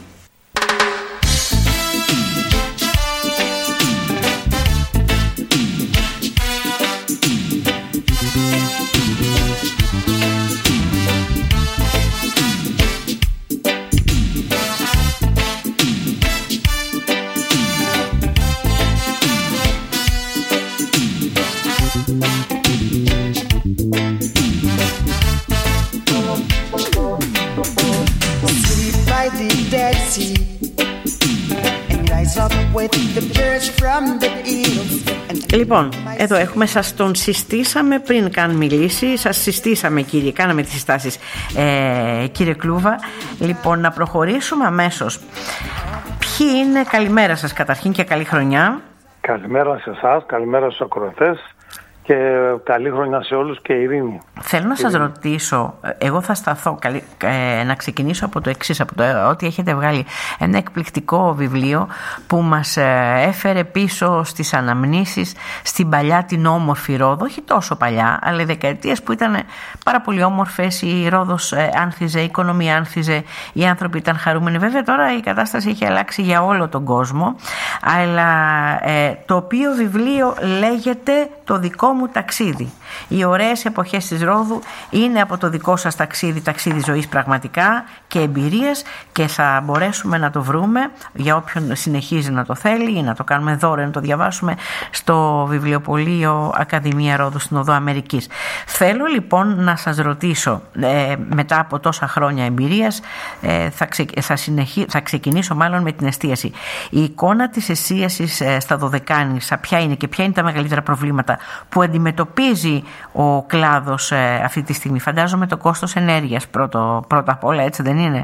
Λοιπόν, εδώ έχουμε, σας τον συστήσαμε πριν καν μιλήσει, σας συστήσαμε κύριε, κάναμε τις συστάσεις ε, κύριε Κλούβα. Λοιπόν, να προχωρήσουμε αμέσως. Ποιοι είναι, καλημέρα σας καταρχήν και καλή χρονιά. Καλημέρα σε εσάς, καλημέρα στους ακροατές και καλή χρονιά σε όλους και ειρήνη. Θέλω να σας ρωτήσω, εγώ θα σταθώ, ε, να ξεκινήσω από το εξής, από το ότι έχετε βγάλει ένα εκπληκτικό βιβλίο που μας έφερε πίσω στις αναμνήσεις στην παλιά την όμορφη Ρόδο, όχι τόσο παλιά, αλλά οι δεκαετίες που ήταν πάρα πολύ όμορφες, η Ρόδος άνθιζε, η οικονομία άνθιζε, οι άνθρωποι ήταν χαρούμενοι. Βέβαια τώρα η κατάσταση έχει αλλάξει για όλο τον κόσμο, αλλά ε, το οποίο βιβλίο λέγεται «Το δικό μου ταξίδι». Οι ωραίες εποχές της Ρόδου είναι από το δικό σας ταξίδι, ταξίδι ζωής πραγματικά και εμπειρίας, και θα μπορέσουμε να το βρούμε για όποιον συνεχίζει να το θέλει ή να το κάνουμε δώρο, να το διαβάσουμε στο βιβλιοπωλείο Ακαδημία Ρόδου στην Οδό Αμερικής. Θέλω λοιπόν να σας ρωτήσω, ε, μετά από τόσα χρόνια εμπειρίας, ε, θα, ξε, θα, συνεχί, θα ξεκινήσω μάλλον με την εστίαση. Η εικόνα της εστίασης ε, στα Δωδεκάνησα ποια είναι και ποια είναι τα μεγαλύτερα προβλήματα που αντιμετωπίζει ο κλάδος ε, αυτή τη στιγμή? Φαντάζομαι το κόστος ενέργειας πρώτο, πρώτα απ' όλα, έτσι δεν είναι?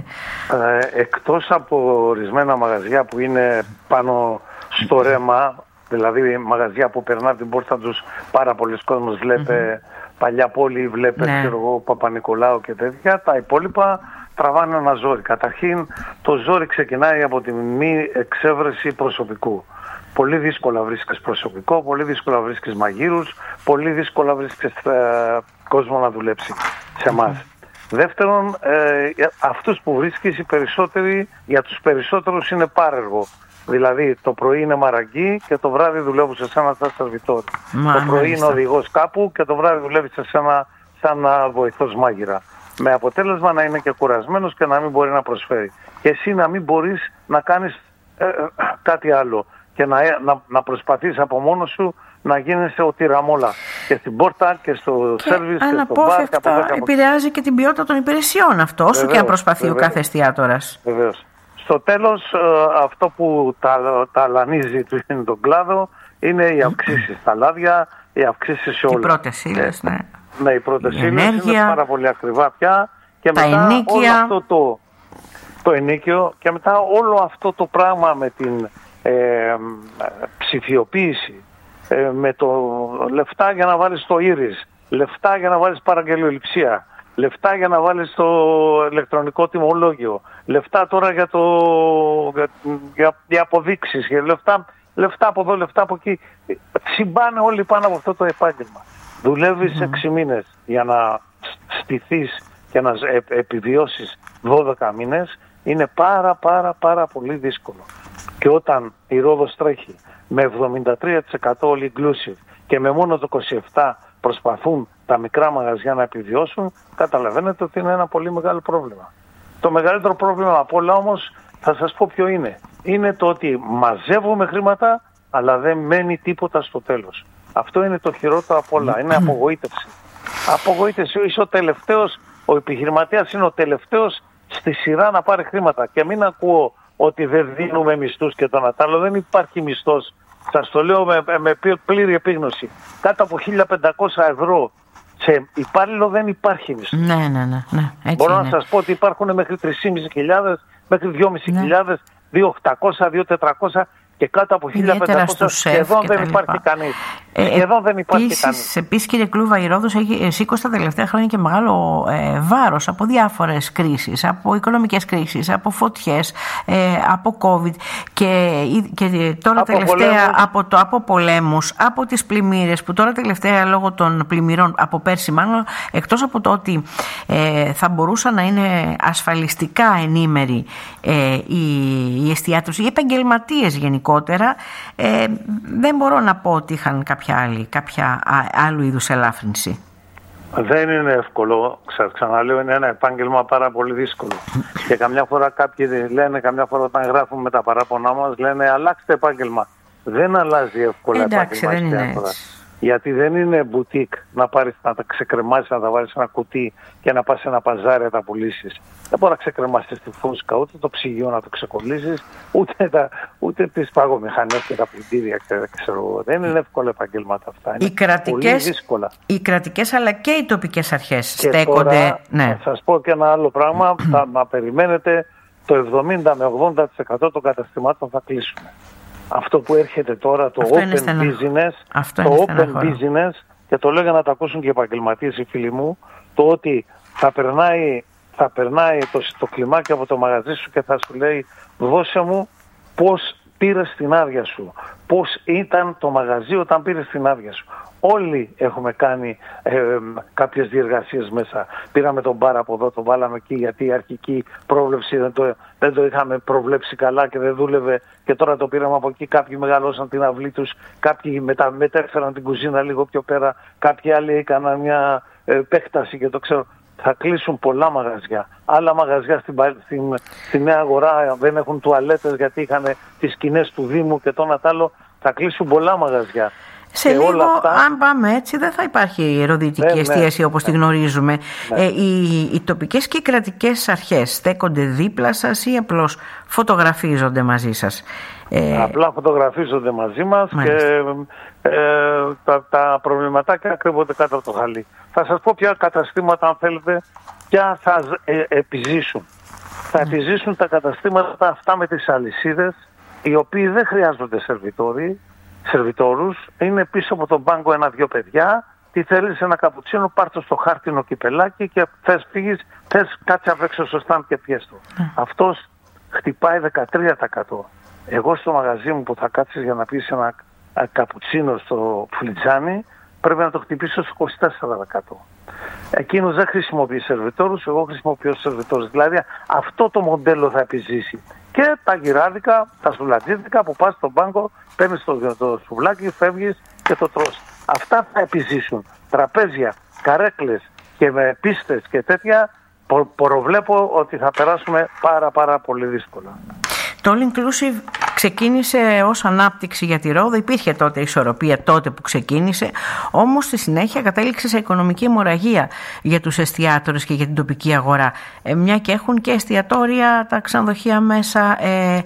Ε, εκτός από ορισμένα μαγαζιά που είναι πάνω στο ρέμα, δηλαδή μαγαζιά που περνά την πόρτα τους πάρα πολλοί κόσμος, βλέπε mm-hmm. Παλιά Πόλη, βλέπε ναι. εγώ, Παπα-Νικολάου και τέτοια, τα υπόλοιπα τραβάνε ένα ζόρι. Καταρχήν το ζόρι ξεκινάει από τη μη εξέβρεση προσωπικού. Πολύ δύσκολα βρίσκεις προσωπικό, πολύ δύσκολα βρίσκεις μαγείρους, πολύ δύσκολα βρίσκεις ε, κόσμο να δουλέψει σε εμάς. Δεύτερον, ε, αυτούς που βρίσκεις οι περισσότεροι, για τους περισσότερους είναι πάρεργο. Δηλαδή το πρωί είναι μαραγκή και το βράδυ δουλεύουν σε σένα σαν σερβιτόρ. Το πρωί είναι οδηγός κάπου και το βράδυ δουλεύει σε σένα σαν βοηθός μάγειρα. Με αποτέλεσμα να είναι και κουρασμένος και να μην μπορεί να προσφέρει. Και εσύ να μην μπορείς να κάνεις ε, ε, κάτι άλλο. Και να, να, να προσπαθείς από μόνος σου να γίνεσαι ο τυραμόλα και στην πόρτα και στο σέρβις και στο μπαρ. Και από αναπόφευκτα επηρεάζει και την ποιότητα των υπηρεσιών αυτό, όσο βεβαίως, και αν προσπαθεί βεβαίως, ο κάθε εστιατόρας. Βεβαίως. Στο τέλος, αυτό που τα, ταλανίζει τον κλάδο είναι οι αυξήσεις στα λάδια, οι αυξήσεις σε όλα. Οι πρώτες ύλες, ναι. Ναι, οι πρώτες ύλες είναι πάρα πολύ ακριβά πια. Και τα μετά ενίκια. όλο αυτό το, το ενίκιο και μετά όλο αυτό το πράγμα με την Ε, ψηφιοποίηση, ε, με το λεφτά για να βάλεις το ίρις, λεφτά για να βάλεις παραγγελιοληψία, λεφτά για να βάλεις το ηλεκτρονικό τιμολόγιο, λεφτά τώρα για, το, για, για, για αποδείξεις, για λεφτά, λεφτά από εδώ, λεφτά από εκεί. Συμπάνε όλοι πάνω από αυτό το επάγγελμα. Δουλεύεις mm. έξι μήνες για να στηθείς και να επιβιώσεις δώδεκα μήνες. Είναι πάρα πάρα πάρα πολύ δύσκολο. Και όταν η Ρόδος τρέχει με εβδομήντα τρία τοις εκατό all inclusive και με μόνο το είκοσι επτά τοις εκατό προσπαθούν τα μικρά μαγαζιά να επιβιώσουν, καταλαβαίνετε ότι είναι ένα πολύ μεγάλο πρόβλημα. Το μεγαλύτερο πρόβλημα από όλα όμως θα σας πω ποιο είναι. Είναι το ότι μαζεύουμε χρήματα αλλά δεν μένει τίποτα στο τέλος. Αυτό είναι το χειρότερο από όλα. Είναι απογοήτευση. Απογοήτευση. Είσαι ο τελευταίος, ο επιχειρηματίας είναι ο τελευταίος στη σειρά να πάρει χρήματα. Και μην ακούω ότι δεν δίνουμε μισθούς και τον ατάλλο. Δεν υπάρχει μισθός. Σας το λέω με, με πλήρη επίγνωση. Κάτω από χίλια πεντακόσια ευρώ σε υπάλληλο δεν υπάρχει μισθός. Ναι, ναι, ναι, ναι. Έτσι μπορώ είναι. να σας πω ότι υπάρχουν μέχρι τρεις χιλιάδες πεντακόσια μέχρι δυόμισι χιλιάδες, ναι. δύο χιλιάδες οκτακόσια, δύο χιλιάδες τετρακόσια και κάτω από χίλια πεντακόσια σχεδόν δεν υπάρχει κανείς. Ε, σχεδόν δεν υπάρχει επίσης, κανείς. Επίσης, κύριε Κλούβα, η Ρόδος έχει σήκωσει τα τελευταία χρόνια και μεγάλο ε, βάρος από διάφορες κρίσεις, από οικονομικές κρίσεις, από φωτιές, ε, από COVID και, και τώρα από τελευταία πολέμους. από, το, από πολέμους, από τις πλημμύρες που τώρα τελευταία λόγω των πλημμυρών από πέρσι μάλλον, εκτός από το ότι ε, θα μπορούσαν να είναι ασφαλιστικά ενήμεροι ε, οι, οι εστιατόρες, οι επαγγελματίες γενικότερα, ε, δεν μπορώ να πω ότι είχαν κάποια άλλη, κάποια άλλου είδους ελάφρυνση. Δεν είναι εύκολο, Ξα, ξαναλέω, είναι ένα επάγγελμα πάρα πολύ δύσκολο. Και καμιά φορά κάποιοι λένε, καμιά φορά όταν γράφουν με τα παράπονά μας, λένε αλλάξτε επάγγελμα. Δεν αλλάζει εύκολα εντάξει, επάγγελμα. Δεν είναι έτσι. Γιατί δεν είναι μπουτίκ να πάρεις να τα ξεκρεμάσεις, να τα βάλεις σε ένα κουτί και να πας σε ένα παζάρι να τα πουλήσεις. Δεν μπορεί να ξεκρεμάσεις τη φούσκα, ούτε το ψυγείο να το ξεκολλήσεις, ούτε, τα, ούτε τις παγομηχανές και τα πλυντήρια. Ξέρω. Δεν είναι εύκολα επαγγέλματα αυτά. Είναι οι κρατικές, πολύ δύσκολα. Οι κρατικές αλλά και οι τοπικές αρχές και στέκονται. Τώρα, ναι. Θα σας πω και ένα άλλο πράγμα. Θα να περιμένετε το εβδομήντα με ογδόντα τοις εκατό των καταστημάτων θα κλείσουν. Αυτό που έρχεται τώρα, το Αυτό open business, Αυτό το open στεναχωρό. business και το λέω για να το ακούσουν και οι επαγγελματίες οι φίλοι μου, το ότι θα περνάει, θα περνάει το, το κλιμάκι από το μαγαζί σου και θα σου λέει δώσε μου πώς πήρες την άδεια σου, πώς ήταν το μαγαζί όταν πήρες την άδεια σου. Όλοι έχουμε κάνει ε, κάποιες διεργασίες μέσα. Πήραμε τον μπαρ από εδώ, τον βάλαμε εκεί, γιατί η αρχική πρόβλεψη δεν το, δεν το είχαμε προβλέψει καλά και δεν δούλευε. Και τώρα το πήραμε από εκεί. Κάποιοι μεγαλώσαν την αυλή τους, κάποιοι μετα, μετέφεραν την κουζίνα λίγο πιο πέρα, κάποιοι άλλοι έκαναν μια ε, επέκταση και το ξέρω. Θα κλείσουν πολλά μαγαζιά. Άλλα μαγαζιά στην, στην, στη Νέα Αγορά δεν έχουν τουαλέτες γιατί είχαν τις σκηνές του Δήμου και το ένα τ' άλλο. Θα κλείσουν πολλά μαγαζιά. Σε λίγο, αυτά... αν πάμε έτσι, δεν θα υπάρχει ροδιτική ναι, εστίαση ναι, όπως ναι, τη γνωρίζουμε. Ναι. Ε, οι, οι τοπικές και οι κρατικές αρχές στέκονται δίπλα σας ή απλώς φωτογραφίζονται μαζί σας? Ε... Απλά φωτογραφίζονται μαζί μας. Μάλιστα. Και ε, τα, τα προβληματάκια κρύβονται κάτω από το χαλί. Θα σας πω ποια καταστήματα, αν θέλετε, ποια θα ε, επιζήσουν. Θα επιζήσουν τα καταστήματα αυτά με τις αλυσίδες, οι οποίοι δεν χρειάζονται σερβιτόροι. Σερβιτόρους, είναι πίσω από τον πάγκο ένα-δυο παιδιά. Τι θέλεις, ένα καπουτσίνο, πάρ' το στο χάρτινο κυπελάκι και θες φύγεις, θες κάτσε απ' έξω στο στάντ και πιες το. Mm. Αυτός χτυπάει δεκατρία τοις εκατό. Εγώ στο μαγαζί μου που θα κάτσεις για να πεις ένα καπουτσίνο στο φλιτζάνι, πρέπει να το χτυπήσω στο είκοσι τέσσερα τοις εκατό. Εκείνος δεν χρησιμοποιεί σερβιτόρους, εγώ χρησιμοποιώ σερβιτόρους. Δηλαδή αυτό το μοντέλο θα επιζήσει. Και τα γυράδικα, τα σουβλατζίδικα που πας στον πάγκο, παίρνεις το, το σουβλάκι, φεύγεις και το τρως. Αυτά θα επιζήσουν. Τραπέζια, καρέκλες και με πίστες και τέτοια, προ, προβλέπω ότι θα περάσουμε πάρα πάρα πολύ δύσκολα. Το All Inclusive ξεκίνησε ως ανάπτυξη για τη Ρόδο, υπήρχε τότε ισορροπία τότε που ξεκίνησε, όμως στη συνέχεια κατέληξε σε οικονομική αιμορραγία για τους εστιατόρες και για την τοπική αγορά. Ε, μια και έχουν και εστιατόρια, τα ξενοδοχεία μέσα ε,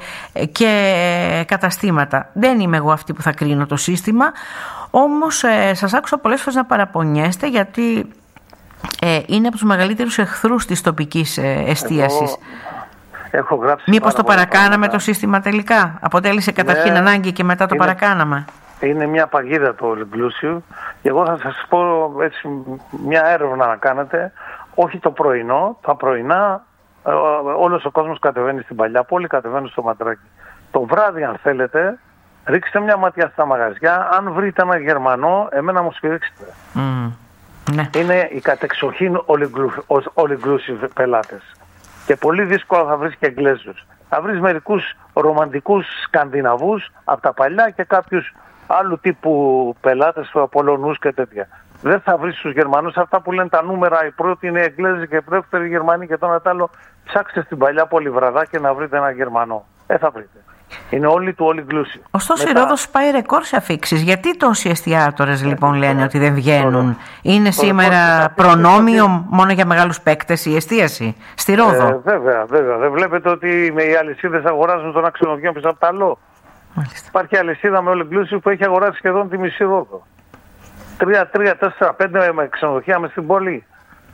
και καταστήματα. Δεν είμαι εγώ αυτή που θα κρίνω το σύστημα, όμως ε, σας άκουσα πολλές φορές να παραπονιέστε γιατί ε, είναι από τους μεγαλύτερους εχθρούς της τοπικής ε, εστίασης. Έχω γράψει. Μήπως το παρακάναμε το σύστημα τελικά? Αποτέλεσε καταρχήν ναι, ανάγκη και μετά το είναι, παρακάναμε. Είναι μια παγίδα το All Inclusive. Και εγώ θα σας πω έτσι μια έρευνα να κάνετε. Όχι το πρωινό. Τα πρωινά όλος ο κόσμος κατεβαίνει στην Παλιά Πόλη, κατεβαίνει στο Ματράκι. Το βράδυ αν θέλετε ρίξτε μια ματιά στα μαγαζιά. Αν βρείτε ένα Γερμανό, εμένα μου σφυρίξτε. Mm, ναι. Είναι οι κατεξοχήν All Inclusive πελάτες. Και πολύ δύσκολα θα βρεις και Εγγλέζους. Θα βρεις μερικούς ρομαντικούς Σκανδιναβούς από τα παλιά και κάποιους άλλου τύπου πελάτες, Πολωνούς και τέτοια. Δεν θα βρεις τους Γερμανούς, αυτά που λένε τα νούμερα, οι πρώτοι είναι οι Εγγλέζοι και οι δεύτεροι οι Γερμανοί και το ένα τ' άλλο. Ψάξτε στην Παλιά Πόλη βραδάκι να βρείτε ένα Γερμανό. Δεν θα βρείτε. Είναι όλοι του All Inclusive. Ωστόσο Μετά... η Ρόδος πάει ρεκόρ σε αφήξεις. Γιατί τόσοι εστιατόρες λοιπόν λένε ότι δεν βγαίνουν? Είναι σήμερα προνόμιο μόνο για μεγάλους παίκτες η εστίαση στη Ρόδο? Ε, βέβαια, βέβαια. Δεν βλέπετε ότι οι αλυσίδες αγοράζουν τον ξενοδοχείο πίσω από τα άλλο? Υπάρχει αλυσίδα με All Inclusive που έχει αγοράσει σχεδόν τη μισή Ρόδο. Τρία, τρία, τέσσερα, πέντε με ξενοδοχεία μες στην πόλη.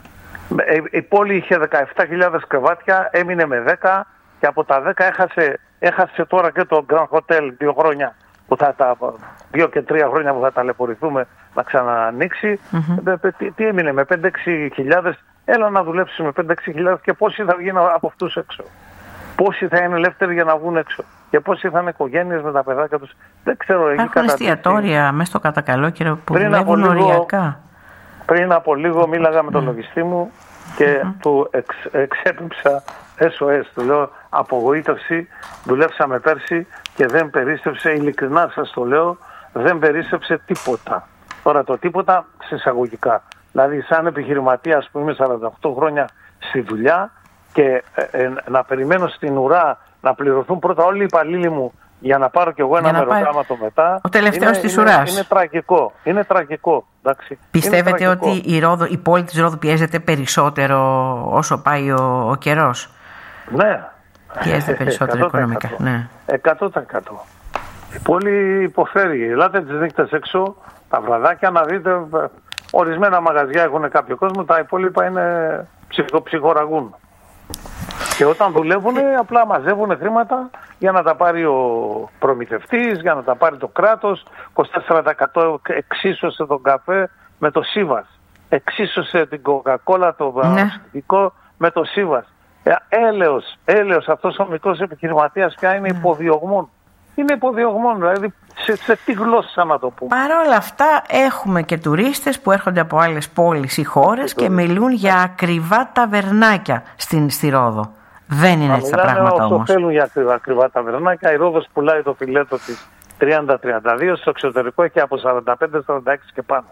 Η πόλη είχε δεκαεπτά χιλιάδες κρεβάτια, έμεινε με δέκα και από τα δέκα έχασε, έχασε τώρα και το Grand Hotel δύο χρόνια, που θα τα, δύο και τρία χρόνια που θα ταλαιπωρηθούμε να ξαναανοίξει. Mm-hmm. Τι, τι έμεινε με πέντε έξι χιλιάδες, έλα να δουλέψει με πέντε έξι χιλιάδες και πόσοι θα βγουν από αυτούς έξω? Πόσοι θα είναι ελεύθεροι για να βγουν έξω? Και πόσοι θα είναι οικογένειες με τα παιδάκια τους? Δεν ξέρω. Υπάρχουν εστιατόρια μέσα στο κατακαλόκαιρο που δουλεύουν οριακά. Πριν από λίγο μίλαγα με τον λογιστή μου και mm-hmm. του εξ, εξέπιψα ες ο ες. Του λέω απογοήτευση, δουλέψαμε πέρσι και δεν περίστεψε, ειλικρινά σας το λέω, δεν περίστεψε τίποτα. Τώρα το τίποτα σε εισαγωγικά. Δηλαδή σαν επιχειρηματίας που είμαι σαράντα οκτώ χρόνια στη δουλειά και ε, ε, να περιμένω στην ουρά να πληρωθούν πρώτα όλοι οι υπαλλήλοι μου για να πάρω κι εγώ ένα μεροκάματο μετά. Ο τελευταίος της ουράς. Είναι, είναι τραγικό. Είναι τραγικό. Εντάξει. Πιστεύετε είναι τραγικό. ότι η, Ρόδο, η πόλη της Ρόδου πιέζεται περισσότερο όσο πάει ο, ο καιρός? Ναι. Πιέζεται περισσότερο οικονομικά. Ναι. εκατό τοις εκατό. Η πόλη υποφέρει. Ελάτε τις νύχτες έξω, τα βραδάκια να δείτε. Ορισμένα μαγαζιά έχουν κάποιο κόσμο, τα υπόλοιπα είναι ψυχο, ψυχοραγούν. Και όταν δουλεύουν απλά μαζεύουν χρήματα για να τα πάρει ο προμηθευτής, για να τα πάρει το κράτος. είκοσι τέσσερα τοις εκατό εξίσωσε τον καφέ με το Σίβας. Εξίσωσε την Coca-Cola, το παραγωγικό, ναι. με το Σίβας. Ε, έλεος, έλεος αυτός ο μικρός επιχειρηματίας πια είναι ναι. υποδιωγμόν. Είναι υποδιωγμόν, δηλαδή σε, σε τι γλώσσα να το πούμε. Παρ' όλα αυτά έχουμε και τουρίστες που έρχονται από άλλες πόλεις ή χώρες και, και μιλούν για ακριβά ταβερνάκια στην, στη Ρόδο. Δεν είναι έτσι τα πράγματα όμως. Όσο θέλουν για ακριβά, ακριβά ταβερνάκια, η Ρόδος πουλάει το φιλέτο της τριάντα τριάντα δύο, στο εξωτερικό έχει από σαράντα πέντε σαράντα έξι και πάνω.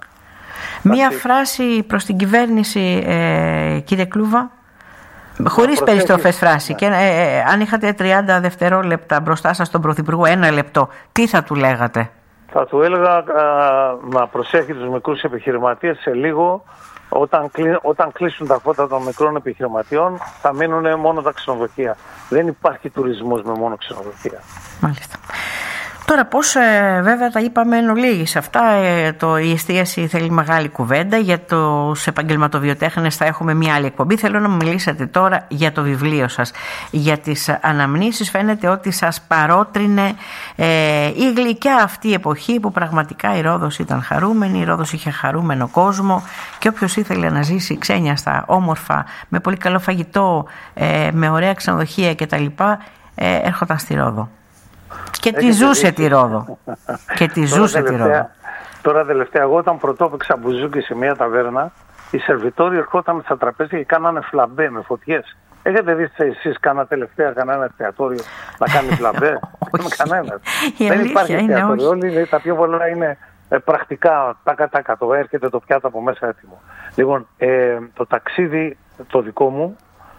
Μία Αυτή... φράση προς την κυβέρνηση, ε, κύριε Κλούβα. Χωρίς περιστροφές φράση. Ναι. Και, ε, ε, αν είχατε τριάντα δευτερόλεπτα μπροστά σας τον Πρωθυπουργό, ένα λεπτό, τι θα του λέγατε? Θα του έλεγα α, να προσέχει τους μικρούς επιχειρηματίες. Σε λίγο, όταν, κλει, όταν κλείσουν τα φώτα των μικρών επιχειρηματιών, θα μείνουν μόνο τα ξενοδοχεία. Δεν υπάρχει τουρισμός με μόνο ξενοδοχεία. Μάλιστα. Τώρα πώς, ε, βέβαια τα είπαμε εν ολίγης αυτά, ε, το, η εστίαση θέλει μεγάλη κουβέντα, για τους επαγγελματοβιοτέχνες θα έχουμε μια άλλη εκπομπή. Θέλω να μου μιλήσετε τώρα για το βιβλίο σας, για τις αναμνήσεις. Φαίνεται ότι σας παρότρινε ε, η γλυκιά αυτή εποχή που πραγματικά η Ρόδος ήταν χαρούμενη, η Ρόδος είχε χαρούμενο κόσμο και όποιος ήθελε να ζήσει ξένιαστα, όμορφα, με πολύ καλό φαγητό, ε, με ωραία ξενοδοχεία κτλ, ε, έρχονταν στη Ρόδο. Και τη ζούσε τη Ρόδο. Και τη ζούσε τη Ρόδο. Τώρα τελευταία, εγώ όταν πρωτόπαιξα μπουζούκι σε μια ταβέρνα, οι σερβιτόροι ερχόταν στα τραπέζια και κάνανε φλαμπέ με φωτιές. Έχετε δει εσείς κάνα τελευταία κανένα εστιατόριο να κάνει φλαμπέ? Με κανένα. Δεν υπάρχει εστιατόριο. Όλοι τα πιο πολλά είναι ε, πρακτικά, τάκα τάκα, το έρχεται το πιάτο από μέσα έτοιμο. Λοιπόν, ε, το ταξίδι το δικό μου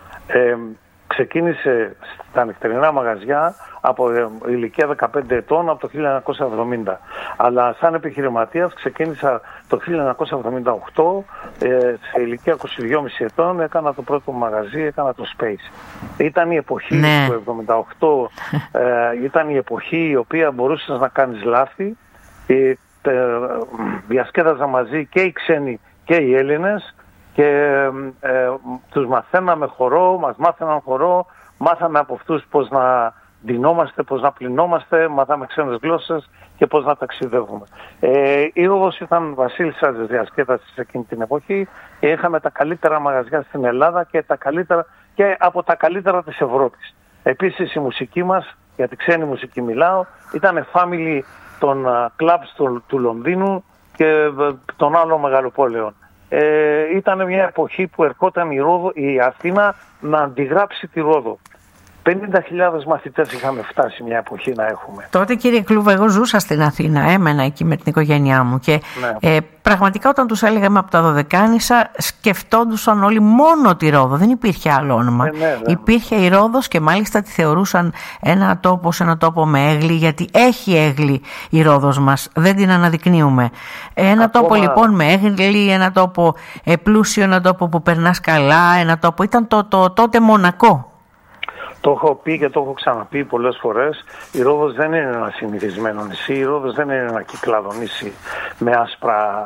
ε, ξεκίνησε στα νυχτερινά μαγαζιά από ηλικία δεκαπέντε ετών, από το χίλια εννιακόσια εβδομήντα. Αλλά σαν επιχειρηματίας ξεκίνησα το χίλια εννιακόσια εβδομήντα οκτώ, ε, σε ηλικία είκοσι δυόμισι ετών έκανα το πρώτο μαγαζί, έκανα το Space. Ήταν η εποχή ναι. του εβδομήντα οκτώ, ε, ήταν η εποχή η οποία μπορούσες να κάνεις λάθη, ε, ε, διασκέδαζα μαζί και οι ξένοι και οι Έλληνες και ε, ε, τους μαθαίναμε χορό, μας μάθαιναν χορό, μάθαμε από αυτούς πώς να ντυνόμαστε, πώς να πλυνόμαστε, μάθαμε ξένες γλώσσες και πώς να ταξιδεύουμε. Ε, η Ρόδος ήταν βασίλισσα της διασκέδασης εκείνη την εποχή και είχαμε τα καλύτερα μαγαζιά στην Ελλάδα και, τα καλύτερα, και από τα καλύτερα της Ευρώπης. Επίσης η μουσική μας, για τη ξένη μουσική μιλάω, ήταν family των uh, clubs του, του Λονδίνου και uh, των άλλων μεγαλοπόλεων. Ε, ήταν μια εποχή που ερχόταν η, Ρόδο, η Αθήνα να αντιγράψει τη Ρόδο. πενήντα χιλιάδες μαθητές είχαμε φτάσει μια εποχή να έχουμε. Τότε, κύριε Κλούβα, εγώ ζούσα στην Αθήνα, έμενα εκεί με την οικογένειά μου και ναι. ε, πραγματικά όταν τους έλεγαμε από τα Δωδεκάνησα σκεφτόντουσαν όλοι μόνο τη Ρόδο, δεν υπήρχε άλλο όνομα. Ε, ναι, ναι. Υπήρχε η Ρόδος και μάλιστα τη θεωρούσαν ένα τόπο, σε ένα τόπο με έγλη, γιατί έχει έγλη η Ρόδος μας, δεν την αναδεικνύουμε. Ένα Ακόμα... τόπο λοιπόν με έγλη, ένα τόπο ε, πλούσιο, ένα τόπο που περνάς καλά, ένα τόπο, ήταν το, το, το τότε Μονακό. Το έχω πει και το έχω ξαναπεί πολλές φορές. Η Ρόδος δεν είναι ένα συνηθισμένο νησί. Η Ρόδος δεν είναι ένα κυκλάδο νησί με άσπρα,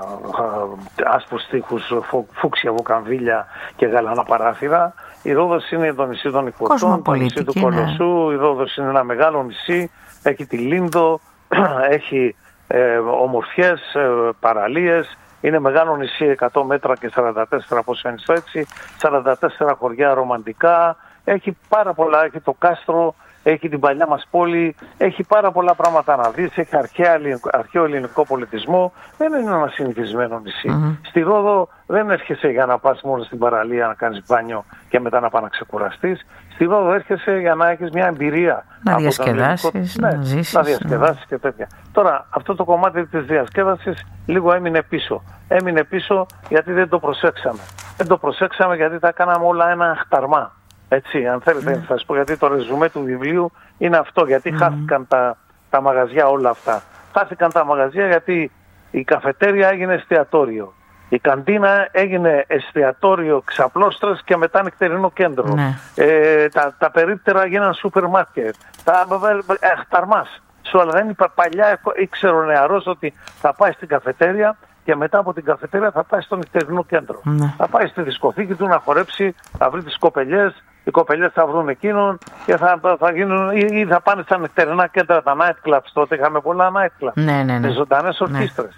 άσπρους τοίχους, φούξια βουκαμβίλια και γαλανά παράθυρα. Η Ρόδος είναι το νησί των Ιχωτών, το νησί του Κολοσσού. Ναι. Η Ρόδος είναι ένα μεγάλο νησί. Έχει τη Λίνδο, έχει ε, ομορφιές, ε, παραλίες. Είναι μεγάλο νησί, εκατό μέτρα και σαράντα τέσσερα πόσενες έτσι, σαράντα τέσσερα χωριά ρομαντικά. Έχει πάρα πολλά, έχει το κάστρο, έχει την παλιά μας πόλη, έχει πάρα πολλά πράγματα να δεις, έχει αρχαία, αρχαίο ελληνικό πολιτισμό, δεν είναι ένα συνηθισμένο νησί. Mm-hmm. Στη Ρόδο δεν έρχεσαι για να πας μόνο στην παραλία να κάνεις μπάνιο και μετά να πας να ξεκουραστείς. Στη Ρόδο έρχεσαι για να έχεις μια εμπειρία. Να διασκεδάσεις, να, να ζήσεις. Να διασκεδάσεις ναι. και τέτοια. Τώρα αυτό το κομμάτι της διασκέδασης λίγο έμεινε πίσω. Έμεινε πίσω γιατί δεν το προσέξαμε. Δεν το προσέξαμε γιατί τα κάναμε όλα ένα χταρμά. Έτσι, αν θέλετε να mm. σας πω, γιατί το ρεζουμέ του βιβλίου είναι αυτό, γιατί mm. χάθηκαν τα, τα μαγαζιά όλα αυτά. Χάθηκαν τα μαγαζιά γιατί η καφετέρια έγινε εστιατόριο. Η καντίνα έγινε εστιατόριο, ξαπλώστρες και μετά νυχτερινό κέντρο. Mm. Ε, τα, τα περίπτερα έγιναν σούπερ μάρκετ. Τα χταρμάς. Σου αλλά δεν είπα παλιά, ήξερε ο νεαρός ότι θα πάει στην καφετέρια και μετά από την καφετέρια θα πάει στο νυχτερινό κέντρο. Mm. Θα πάει στη δισκοθήκη του να χορέψει, θα βρει τις κοπελιές. Οι κοπελιές θα βρουν εκείνον και θα, θα γίνουν, ή, ή θα πάνε στα νυχτερινά κέντρα, τα night clubs. Τότε είχαμε πολλά night clubs. Ναι, ναι, ναι. Με ζωντανές ορχήστρες.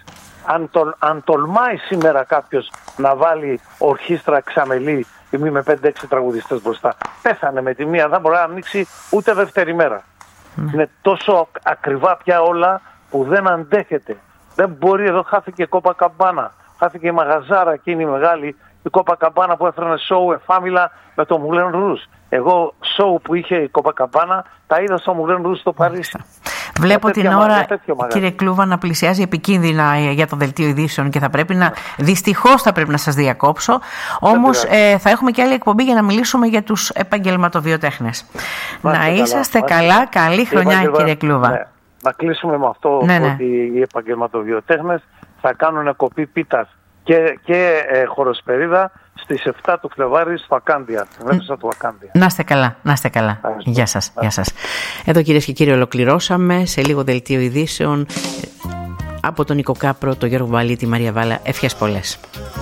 Αν, τολ, αν τολμάει σήμερα κάποιος να βάλει ορχήστρα Ξαμελή ή με πέντε έξι τραγουδιστές μπροστά, πέθανε με τη μία, δεν μπορεί να ανοίξει ούτε δεύτερη μέρα. Mm. Είναι τόσο ακριβά πια όλα που δεν αντέχεται. Δεν μπορεί, εδώ χάθηκε η Κόπακαμπάνα, χάθηκε η μαγαζάρα εκείνη μεγάλη, η Κόπακαμπάνα που έφερνε σόου εφάμιλα με το Moulin Rouge. Εγώ σόου που είχε η Κόπακαμπάνα τα είδα στο Moulin Rouge στο Παρίσι. Βλέπω την ώρα, κύριε Κλούβα, να πλησιάζει επικίνδυνα για το δελτίο ειδήσεων και θα πρέπει να, δυστυχώς θα πρέπει να σας διακόψω. Όμως ε, θα έχουμε και άλλη εκπομπή για να μιλήσουμε για τους επαγγελματοβιοτέχνες. Να είσαστε καλά, καλά. Καλή χρονιά, Επαγγελμα... κύριε Κλούβα. Ναι. Να κλείσουμε με αυτό, ναι, ναι. ότι οι επαγγελματοβιοτέχνες θα κάνουν κοπή πίτας και, και ε, χοροσπερίδα στις εφτά του Φλεβάρι στο Ακάντια, στην αίθουσα του Ακάντια. Να είστε καλά, να είστε καλά. Γεια σας, γεια σας. Εδώ, κυρίες και κύριοι, ολοκληρώσαμε. Σε λίγο δελτίο ειδήσεων από τον Νίκο Κάπρο, τον Γιώργο Βαλή, τη Μαρία Βάλα. Ευχές πολλές.